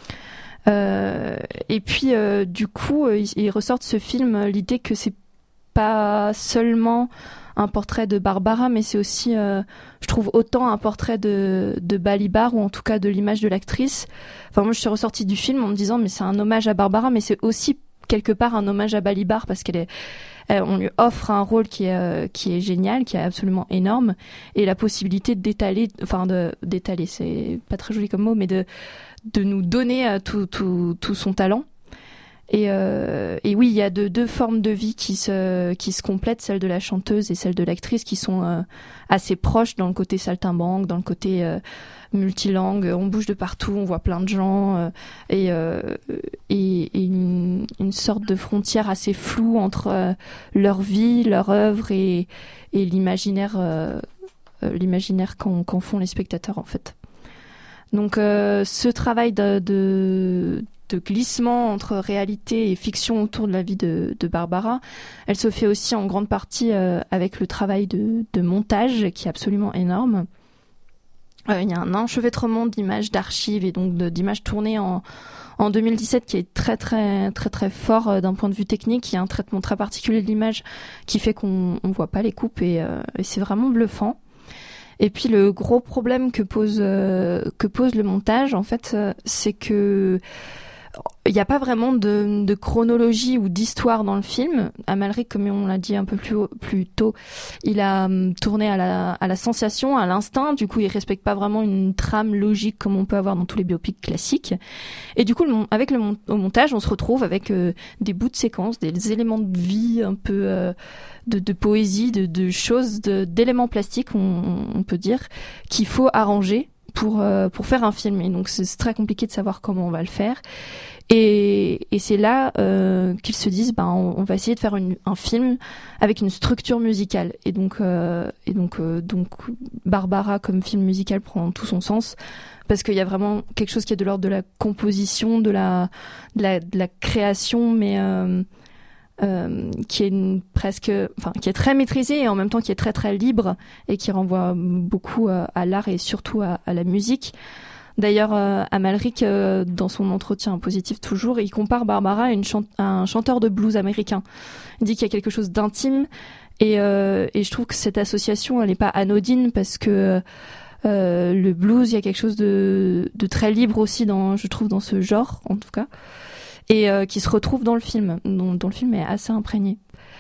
Et puis du coup, il ressort de ce film l'idée que c'est pas seulement un portrait de Barbara, mais c'est aussi, je trouve, autant un portrait de Balibar, ou en tout cas de l'image de l'actrice. Enfin, moi je suis ressortie du film en me disant mais c'est un hommage à Barbara, mais c'est aussi quelque part un hommage à Balibar, parce on lui offre un rôle qui est génial, qui est absolument énorme, et la possibilité d'étaler, c'est pas très joli comme mot, mais de nous donner tout son talent. Et oui, il y a deux formes de vie qui se complètent, celle de la chanteuse et celle de l'actrice, qui sont assez proches dans le côté saltimbanque, dans le côté multilangue. On bouge de partout, on voit plein de gens, et une sorte de frontière assez floue entre leur vie, leur œuvre et l'imaginaire qu'en font les spectateurs, en fait. Donc ce travail de glissement entre réalité et fiction autour de la vie de Barbara, elle se fait aussi en grande partie avec le travail de montage qui est absolument énorme. Il y a un enchevêtrement d'images d'archives et donc d'images tournées en 2017 qui est très très très très fort d'un point de vue technique. Il y a un traitement très particulier de l'image qui fait qu'on voit pas les coupes, et c'est vraiment bluffant. Et puis le gros problème que pose le montage, en fait, c'est que il n'y a pas vraiment de chronologie ou d'histoire dans le film. Amalric, comme on l'a dit un peu plus tôt, il a tourné à la sensation, à l'instinct. Du coup, il respecte pas vraiment une trame logique comme on peut avoir dans tous les biopics classiques. Et du coup, avec au montage, on se retrouve avec des bouts de séquences, des éléments de vie un peu de poésie, de choses, d'éléments plastiques, on peut dire, qu'il faut arranger pour faire un film. Et donc, c'est très compliqué de savoir comment on va le faire. Et c'est là qu'ils se disent, on va essayer de faire un film avec une structure musicale. Et donc Barbara comme film musical prend tout son sens, parce qu'il y a vraiment quelque chose qui est de l'ordre de la composition, de la création, mais qui est très maîtrisée et en même temps qui est très très libre et qui renvoie beaucoup à l'art et surtout à la musique. D'ailleurs, Amalric, dans son entretien positif toujours, il compare Barbara à un chanteur de blues américain. Il dit qu'il y a quelque chose d'intime et je trouve que cette association, elle n'est pas anodine, parce que le blues, il y a quelque chose de très libre aussi je trouve dans ce genre, en tout cas, et qui se retrouve dans le film, dont le film est assez imprégné.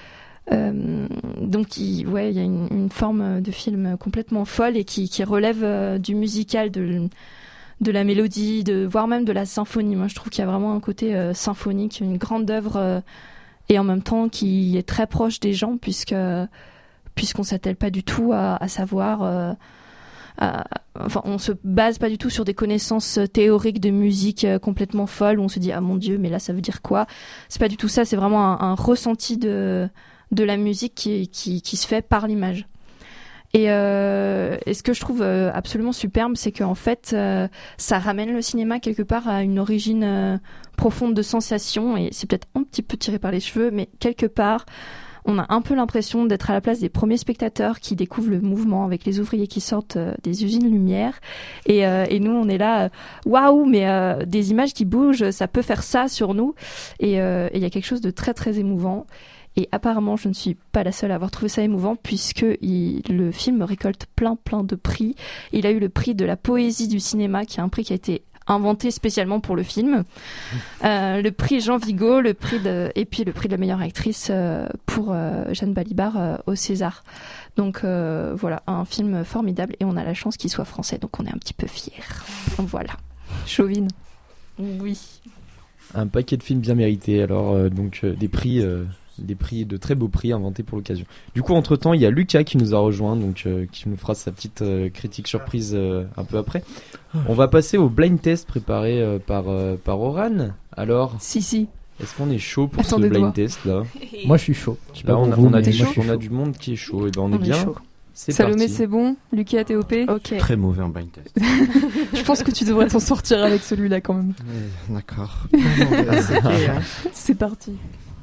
Donc il y a une forme de film complètement folle et qui relève du musical, de la mélodie, voire même de la symphonie. Moi, je trouve qu'il y a vraiment un côté symphonique, une grande œuvre, et en même temps qui est très proche des gens, puisqu'on s'attelle pas du tout à savoir. On se base pas du tout sur des connaissances théoriques de musique complètement folles, où on se dit ah mon Dieu, mais là ça veut dire quoi. C'est pas du tout ça. C'est vraiment un ressenti de la musique qui se fait par l'image. Et ce que je trouve absolument superbe, c'est qu'en fait, ça ramène le cinéma quelque part à une origine profonde de sensation, et c'est peut-être un petit peu tiré par les cheveux, mais quelque part, on a un peu l'impression d'être à la place des premiers spectateurs qui découvrent le mouvement avec les ouvriers qui sortent des usines Lumière. Et nous, on est là, waouh, mais des images qui bougent, ça peut faire ça sur nous. Et il y a quelque chose de très, très émouvant. Et apparemment, je ne suis pas la seule à avoir trouvé ça émouvant, puisque le film récolte plein de prix. Il a eu le prix de la poésie du cinéma, qui est un prix qui a été inventé spécialement pour le film. Le prix Jean Vigo, et puis le prix de la meilleure actrice pour Jeanne Balibar au César. Donc voilà, un film formidable, et on a la chance qu'il soit français, donc on est un petit peu fiers. Voilà. Chauvine. Oui. Un paquet de films bien mérités, alors des prix... de très beaux prix inventés pour l'occasion. Du coup, entre-temps, il y a Lucas qui nous a rejoint, qui nous fera sa petite critique surprise un peu après. On va passer au blind test préparé par Oran. Alors, si. Est-ce qu'on est chaud pour ce blind test là? Moi, je suis chaud. Là, on a du monde qui est chaud. Et on est bien. Chaud. C'est Salomé, parti. c'est bon. Lucas, t'es OP. Ok. Très mauvais en blind test. Je pense que tu devrais t'en sortir avec celui-là quand même. D'accord. C'est parti.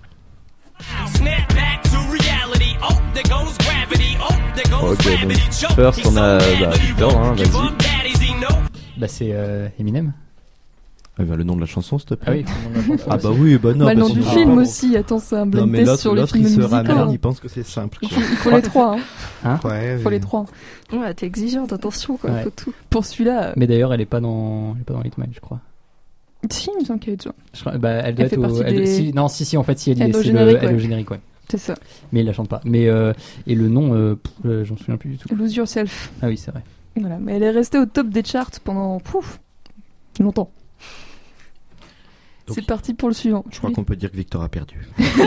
Ok, donc first on a Victor, vas-y. C'est Eminem. Le nom de la chanson, s'il te plaît. Ah oui, le nom de la chanson. Ah bah oui, bah non. Le nom du sinon- film aussi. Attends, c'est un blind test sur les l'autre, films il se musicaux. ramène, il pense que c'est simple. Il faut les trois. Ouais, Il faut les trois. Ouais, t'es exigeante, attention quoi. Ouais. Faut tout. Pour celui-là. Mais d'ailleurs, elle est pas dans Hitman, je crois. Si, il me semble qu'elle est dedans. Elle doit fait être partie des- si, en fait, si elle y Elle est, est au c'est générique, elle est ouais. au générique, ouais. C'est ça. Mais il la chante pas. Mais et le nom, j'en souviens plus du tout. Lose Yourself. Ah oui, c'est vrai. Voilà. Mais elle est restée au top des charts pendant longtemps. Donc, c'est parti pour le suivant. Je crois qu'on peut dire que Victor a perdu.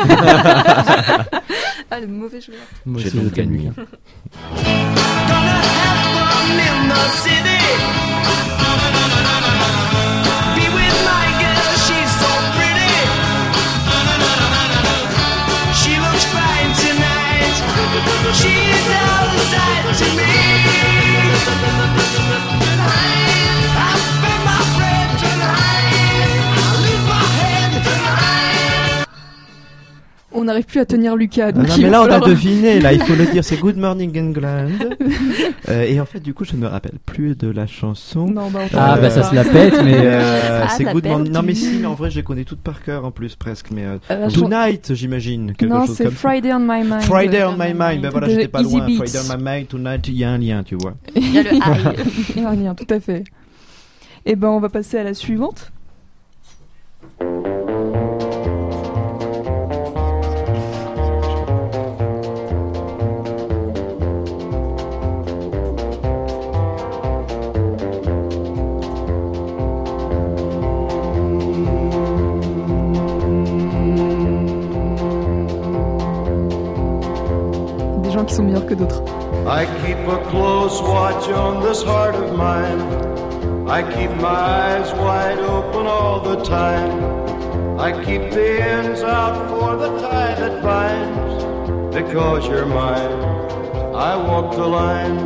Ah, le mauvais joueur. Moi J'ai aussi, donc je gagne. gagné. On n'arrive plus à tenir Lucas. Donc non, il mais va là, on a falloir- deviné. Là, il faut le dire. C'est Good Morning England. Et en fait, du coup, je ne me rappelle plus de la chanson. Non, bah, Ah, bah ça se la pète, mais. C'est la Good Morning. Non, mais perdu. si, mais en vrai, je les connais toutes par cœur en plus, presque. Mais je- Tonight, j'imagine. Quelque Non, chose c'est comme ça. Friday on My Mind. Friday on My Mind. Ben voilà, De j'étais pas Easy loin. Beats. Friday on My Mind, Tonight, il y a un lien, tu vois. Il y a le Il y a un lien, tout à fait. Et ben, on va passer à la suivante. Des gens qui sont meilleurs que d'autres. I keep a close watch on this heart of mine. I keep my eyes wide open all the time. I keep the ends out for the tie that binds. Because you're mine, I walk the line.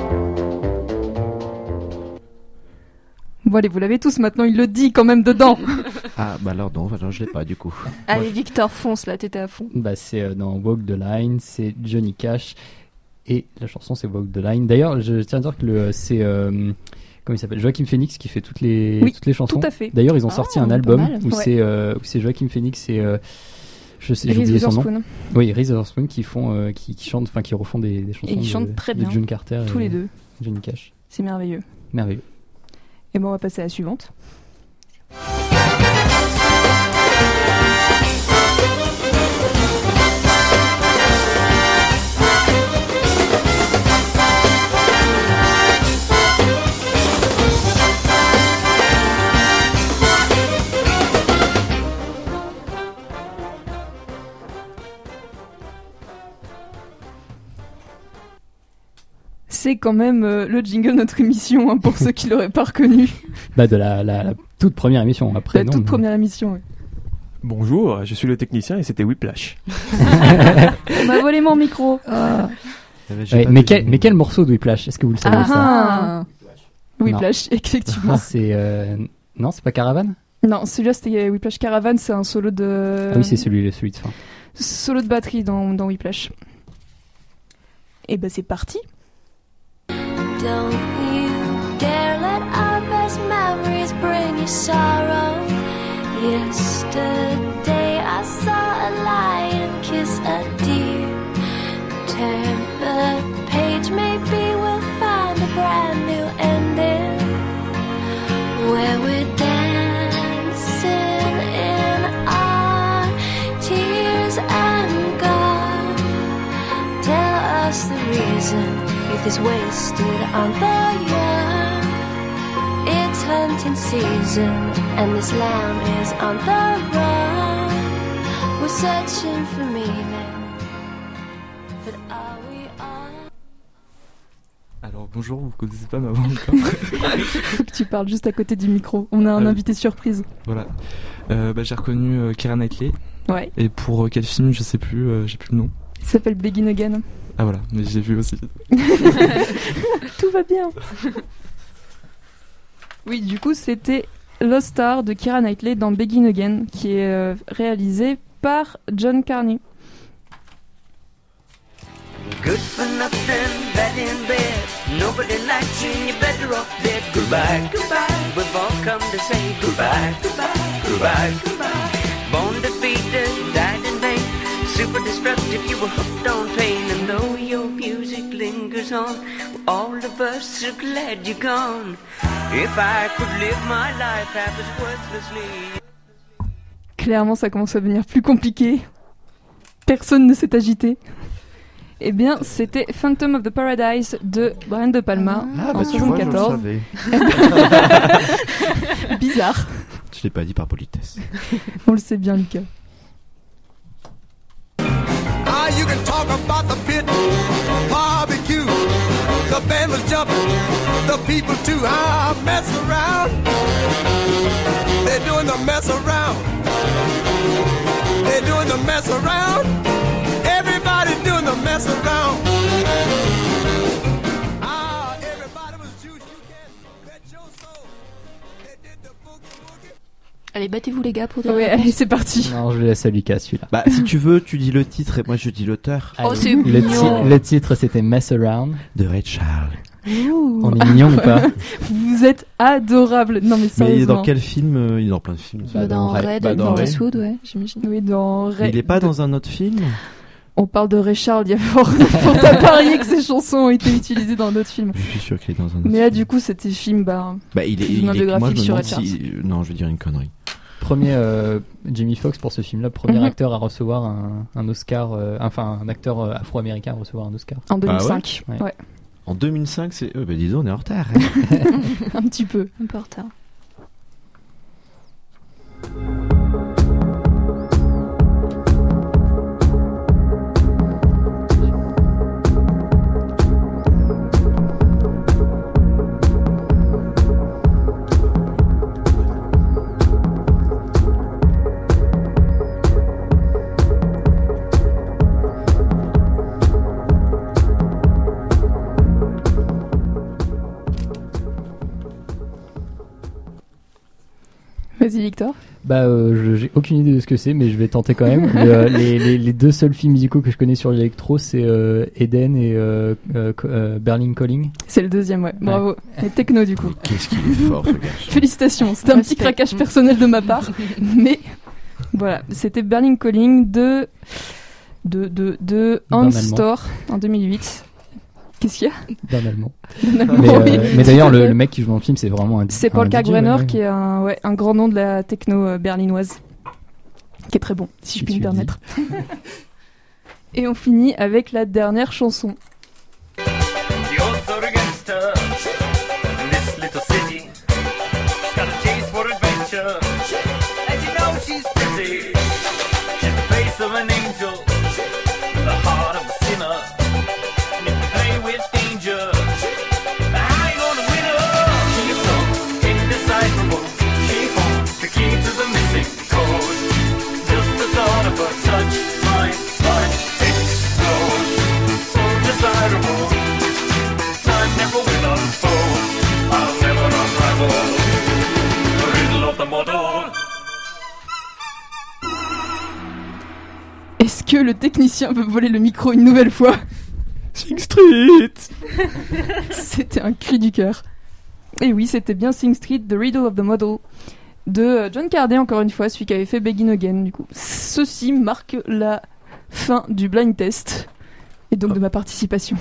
Bon allez, vous l'avez tous maintenant, il le dit quand même dedans. Ah, bah alors non, je l'ai pas du coup. Allez Victor, fonce là, t'étais à fond. Bah, c'est dans Walk the Line, c'est Johnny Cash et la chanson c'est Walk the Line. D'ailleurs, je tiens à dire que c'est comment il s'appelle, Joaquin Phoenix qui fait toutes les chansons. Tout à fait. D'ailleurs, ils ont sorti un album où ouais. c'est Joaquin Phoenix et j'ai Reese oublié son nom. Witherspoon. Oui, Reese Witherspoon qui font qui chantent, enfin qui refont des chansons. Et ils chantent très de bien. June Carter Tous et les deux. Johnny Cash. C'est merveilleux. Merveilleux. Et bon, on va passer à la suivante. C'est quand même le jingle de notre émission, hein, pour ceux qui l'auraient pas reconnu. Bah, de la toute première émission. Après, La non, toute mais- première émission, ouais. Bonjour, je suis le technicien et c'était Whiplash. On m'a volé mon micro. Ouais, mais quel morceau de Whiplash? Est-ce que vous le savez ça? Ah Non. Whiplash, effectivement. C'est non, c'est pas Caravan? Non, celui-là c'était Whiplash Caravan, c'est un solo de. Ah oui, c'est celui de fin. Solo de batterie dans Whiplash. Et ben c'est parti. Don't you dare let our best memories bring you sorrow. Yesterday I saw a lion kiss a deer. Turn the page, maybe we'll find a brand new ending where we're dancing in our tears and God tell us the reason youth is wasted on the young. It's hunting season and this lamb is on the run. We're searching for meaning, but are we all? Alors bonjour, vous connaissez pas ma voix encore. Faut que tu parles juste à côté du micro. On a un invité surprise. Voilà. J'ai reconnu Keira Knightley. Ouais. Et pour quel film, je sais plus, j'ai plus le nom. Il s'appelle Begin Again. Ah voilà, mais j'ai vu aussi. Tout va bien. Oui, du coup, c'était Lost Star de Keira Knightley dans Begin Again, qui est réalisé par John Carney. Good for nothing, bad in bed. Nobody likes you and you're better off dead. Goodbye, goodbye. We've all come to say goodbye, goodbye, goodbye, goodbye. Born defeated, died in vain. Super destructive, you were hooked on pain. And though your music lingers on, all of us are glad you're gone. If I could live my life half as worthlessly. Clairement, ça commence à devenir plus compliqué. Personne ne s'est agité. Eh bien, c'était Phantom of the Paradise de Brian De Palma en tu vois, je le 74. savais. Bizarre. Je l'ai pas dit par politesse. On le sait bien, Lucas. Ah, you can talk about the pit, barbecue. The band was jumping, the people too. Ah, mess around. They're doing the mess around. They're doing the mess around. Everybody doing the mess around. Ah, everybody was juice. You can bet your soul. They did the boogie woogie. Allez, battez-vous les gars pour des Ouais, réponses. allez, c'est parti. Non, je le laisse à Lucas celui-là. Bah, si tu veux, tu dis le titre et moi je dis l'auteur. Oh, c'est le, mignon. le titre c'était Mess Around. De Ray Charles. Ouh. On est mignon ou pas? Vous êtes adorables. Non, mais Mais sérieusement. dans quel film Il est dans plein de films. Bah, dans Red, Bah, dans dans Ray. Westwood, ouais, j'imagine. Oui, dans Mais il est pas dans un autre film On parle de Ray Charles, il y a fort à parier que ces chansons ont été utilisées dans d'autres films. Je suis sûr qu'il est dans un autre Mais là, film. du coup, c'était film, Bah, il est. une moi, je biographique me sur demande Ray si. Non, je vais dire une connerie. premier Jamie Foxx pour ce film-là, premier acteur à recevoir un Oscar, un acteur afro-américain à recevoir un Oscar. En 2005. Ah ouais. En 2005, c'est. Disons, on est en retard. Hein. Un petit peu. Un peu en retard. Vas-y Victor. J'ai aucune idée de ce que c'est, mais je vais tenter quand même. Les deux seuls films musicaux que je connais sur l'électro, c'est Eden et Berlin Calling. C'est le deuxième, ouais. Bravo. Et techno du coup. Qu'est-ce qu'il est fort, ce gars. Félicitations. C'était un petit craquage personnel de ma part, mais voilà, c'était Berlin Calling de Hans Store en 2008. Qu'est-ce qu'il y a? D'un Allemand. Mais d'ailleurs, le mec qui joue dans le film, c'est vraiment un C'est Paul DJ, Kalkbrenner qui est un grand nom de la techno berlinoise, qui est très bon, si je puis me permettre. Et on finit avec la dernière chanson. Est-ce que le technicien peut voler le micro une nouvelle fois? Sing Street. C'était un cri du cœur. Et oui, c'était bien Sing Street, The Riddle of the Model, de John Carday, encore une fois, celui qui avait fait Begin Again, du coup. Ceci marque la fin du blind test, et donc de ma participation.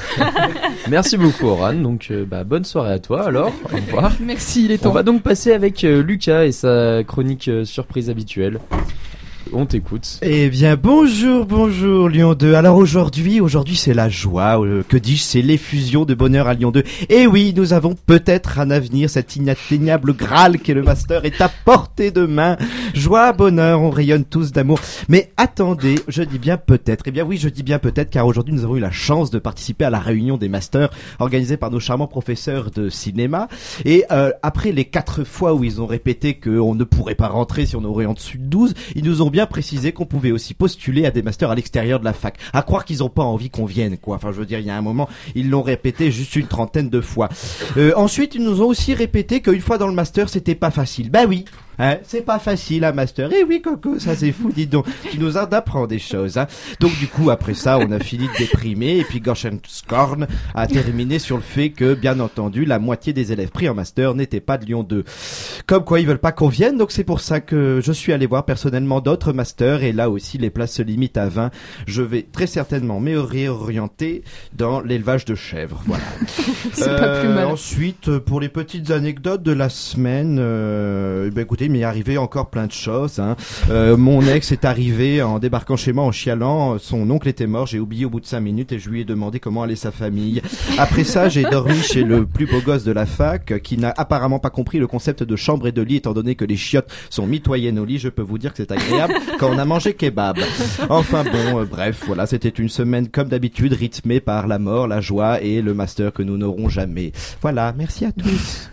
Merci beaucoup, Oran. Donc, bonne soirée à toi, alors. Au revoir. Merci, il est temps. On va donc passer avec Lucas et sa chronique surprise habituelle. On t'écoute. Eh bien, bonjour Lyon 2. Alors aujourd'hui c'est la joie, que dis-je, c'est l'effusion de bonheur à Lyon 2. Et oui, nous avons peut-être un avenir, cet inatteignable Graal qu'est le Master est à portée de main. Joie, bonheur, on rayonne tous d'amour. Mais attendez, je dis bien peut-être. Eh bien oui, je dis bien peut-être, car aujourd'hui nous avons eu la chance de participer à la réunion des Masters organisée par nos charmants professeurs de cinéma. Et après les 4 fois où ils ont répété qu'on ne pourrait pas rentrer si on aurait en dessus de 12, ils nous ont bien précisé qu'on pouvait aussi postuler à des masters à l'extérieur de la fac. À croire qu'ils ont pas envie qu'on vienne, quoi. Enfin, je veux dire, il y a un moment, ils l'ont répété juste une trentaine de fois. Ensuite, ils nous ont aussi répété qu'une fois dans le master, c'était pas facile. Bah oui. Hein, c'est pas facile un master. Eh oui, Coco, ça c'est fou, dis donc. Tu nous apprends des choses, hein. Donc du coup, après ça, on a fini de déprimer, et puis Gorschenskorn a terminé sur le fait que, bien entendu, la moitié des élèves pris en master n'étaient pas de Lyon 2. Comme quoi, ils veulent pas qu'on vienne, donc c'est pour ça que je suis allé voir personnellement d'autres masters, et là aussi, les places se limitent à 20. Je vais très certainement me réorienter dans l'élevage de chèvres, voilà. C'est pas plus mal. Ensuite, pour les petites anecdotes de la semaine, écoutez, il m'est arrivé encore plein de choses, hein. Mon ex est arrivé en débarquant chez moi en chialant, son oncle était mort, j'ai oublié au bout de 5 minutes et je lui ai demandé comment allait sa famille. Après ça, j'ai dormi chez le plus beau gosse de la fac, qui n'a apparemment pas compris le concept de chambre et de lit, étant donné que les chiottes sont mitoyennes au lit. Je peux vous dire que c'est agréable quand on a mangé kebab. Enfin bon, bref, voilà, c'était une semaine comme d'habitude, rythmée par la mort, la joie et le master que nous n'aurons jamais. Voilà, merci à tous.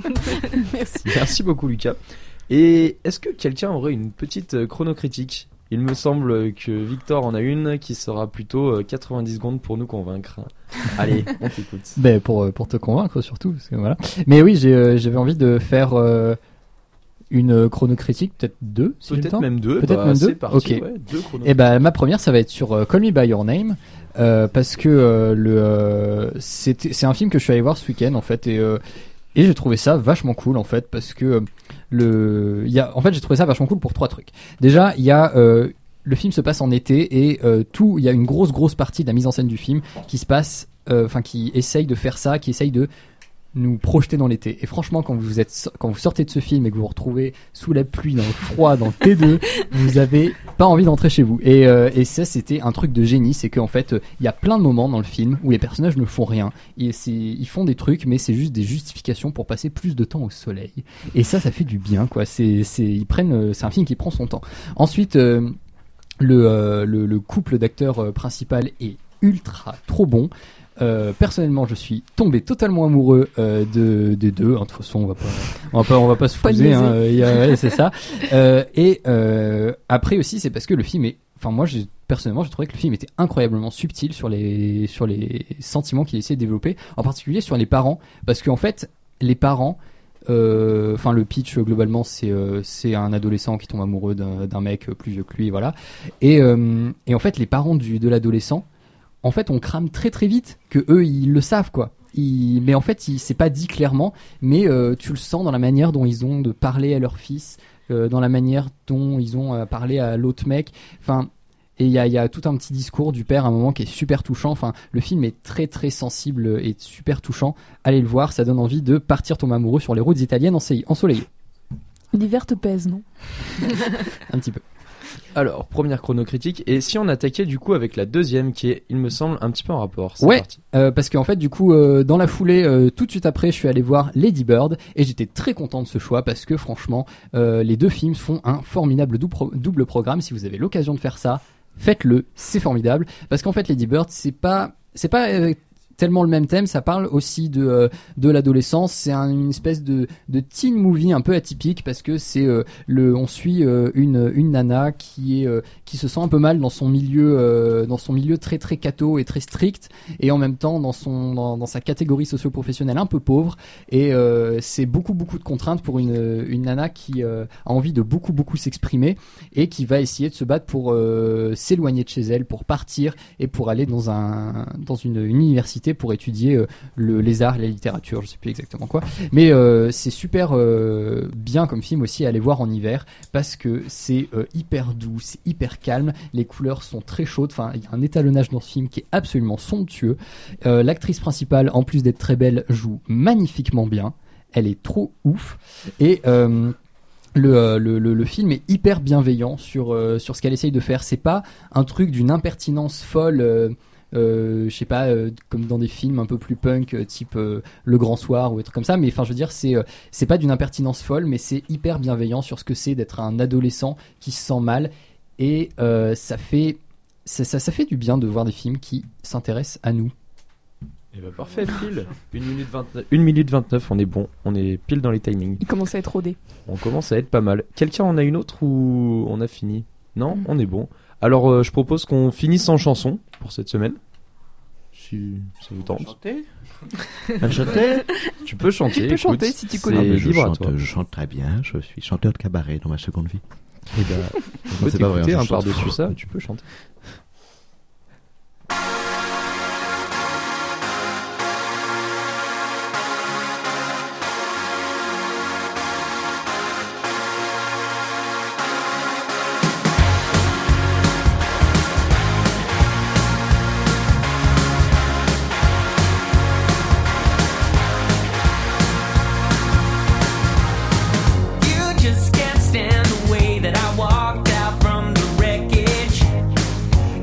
Merci beaucoup, Lucas. Et est-ce que quelqu'un aurait une petite chronocritique? Il me semble que Victor en a une qui sera plutôt 90 secondes pour nous convaincre. Allez, on t'écoute. Ben pour te convaincre surtout, parce que voilà. Mais oui, j'avais envie de faire une chronocritique, peut-être 2, si peut-être même 2. Peut-être même 2. C'est parti. Ok. Ouais, 2 chronocritiques. Et ma première, ça va être sur Call Me by Your Name, parce que c'est un film que je suis allé voir ce week-end en fait, et j'ai trouvé ça vachement cool en fait, parce que j'ai trouvé ça vachement cool pour 3 trucs. Déjà, il y a le film se passe en été, et il y a une grosse partie de la mise en scène du film qui se passe, qui essaye de faire ça, qui essaye de nous projeter dans l'été. Et franchement, quand vous sortez de ce film et que vous vous retrouvez sous la pluie, dans le froid, dans le T2, vous avez pas envie d'entrer chez vous. Et ça, c'était un truc de génie, c'est qu'en fait, il y a plein de moments dans le film où les personnages ne font rien. Ils font des trucs, mais c'est juste des justifications pour passer plus de temps au soleil. Et ça fait du bien, quoi. C'est un film qui prend son temps. Ensuite, le couple d'acteurs principal est ultra trop bon. Personnellement, je suis tombé totalement amoureux de deux. De toute façon, on va pas se fouser. Ouais, c'est ça. Après aussi, c'est parce que le film est. Enfin, moi, personnellement, j'ai trouvé que le film était incroyablement subtil sur les sentiments qu'il essayait de développer, en particulier sur les parents, parce qu'en fait, les parents. Le pitch globalement, c'est un adolescent qui tombe amoureux d'un mec plus vieux que lui, voilà. Et en fait, les parents de l'adolescent. En fait, on crame très très vite que eux ils le savent, quoi. Mais en fait, c'est pas dit clairement, mais tu le sens dans la manière dont ils ont de parler à leur fils, dans la manière dont ils ont parlé à l'autre mec. Enfin, et il y a tout un petit discours du père à un moment qui est super touchant. Enfin, le film est très très sensible et super touchant. Allez le voir, ça donne envie de partir tomber amoureux sur les routes italiennes ensoleillées. L'hiver te pèse, non? Un petit peu. Alors, première chronocritique, et si on attaquait du coup avec la deuxième qui est, il me semble, un petit peu en rapport. C'est parti. Parce qu'en fait, du coup, dans la foulée, tout de suite après, je suis allé voir Lady Bird, et j'étais très content de ce choix, parce que franchement, les deux films font un formidable double programme. Si vous avez l'occasion de faire ça, faites-le, c'est formidable. Parce qu'en fait, Lady Bird, c'est pas tellement le même thème, ça parle aussi de l'adolescence. C'est une espèce de teen movie un peu atypique parce que on suit une nana qui se sent un peu mal dans son milieu très très catho et très strict, et en même temps dans sa catégorie socio-professionnelle un peu pauvre, et c'est beaucoup de contraintes pour une nana qui a envie de beaucoup s'exprimer et qui va essayer de se battre pour s'éloigner de chez elle, pour partir et pour aller dans une université pour étudier les arts, la littérature, je sais plus exactement quoi, mais c'est super bien comme film aussi à aller voir en hiver parce que c'est hyper doux, c'est hyper calme, les couleurs sont très chaudes, enfin il y a un étalonnage dans ce film qui est absolument somptueux. L'actrice principale, en plus d'être très belle, joue magnifiquement bien, elle est trop ouf, et le film est hyper bienveillant sur ce qu'elle essaye de faire. C'est pas un truc d'une impertinence folle, je sais pas, comme dans des films un peu plus punk, type Le Grand Soir ou des trucs comme ça, mais enfin je veux dire, c'est pas d'une impertinence folle, mais c'est hyper bienveillant sur ce que c'est d'être un adolescent qui se sent mal, et ça fait du bien de voir des films qui s'intéressent à nous. Et bah parfait, pile 1 minute 29, on est bon, on est pile dans les timings. Il commence à être rodé. On commence à être pas mal. Quelqu'un en a une autre ou on a fini? Non, on est bon. Alors je propose qu'on finisse en chanson pour cette semaine. Si ça vous tente. Chanter. Tu peux chanter. Tu peux chanter si tu connais. Je chante très bien, je suis chanteur de cabaret dans ma seconde vie. Et bah, c'est pas vrai, par-dessus ça, tu peux chanter. You just can't stand the way that I walked out from the wreckage.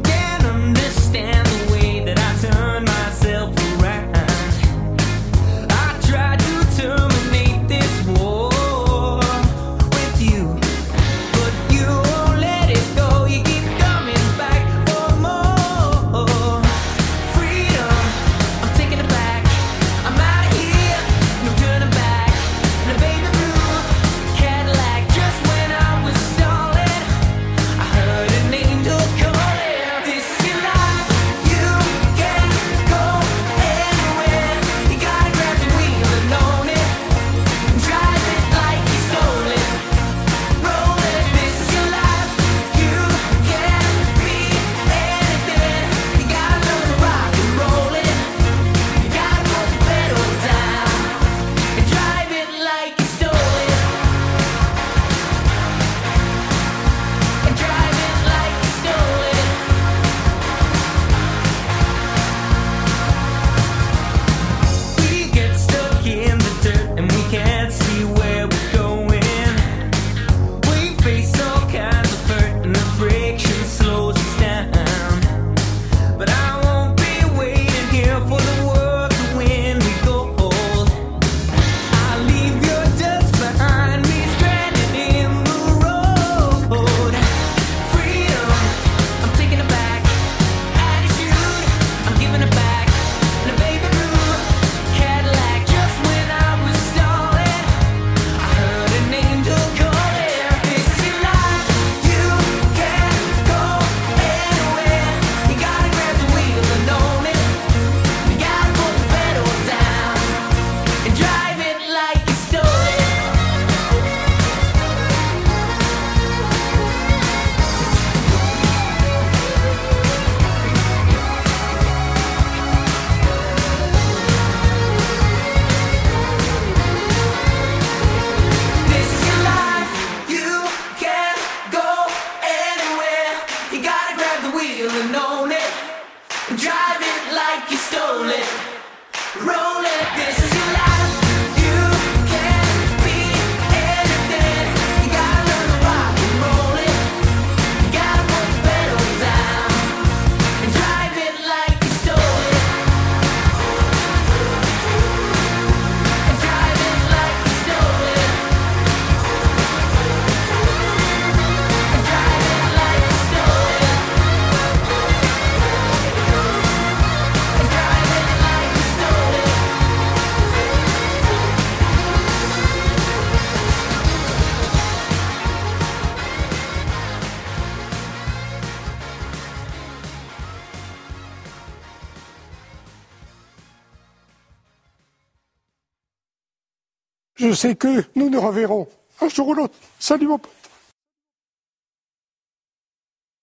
feeling on it. Drive it like you stole it. Roll it, this is your life. You can be anything. You gotta learn to rock and roll it. You gotta put the pedal down and drive it like you stole it. And drive it like you stole it. And drive it like you stole it. And drive it like you stole it. Je sais que nous nous reverrons un jour ou l'autre. Salut mon pote.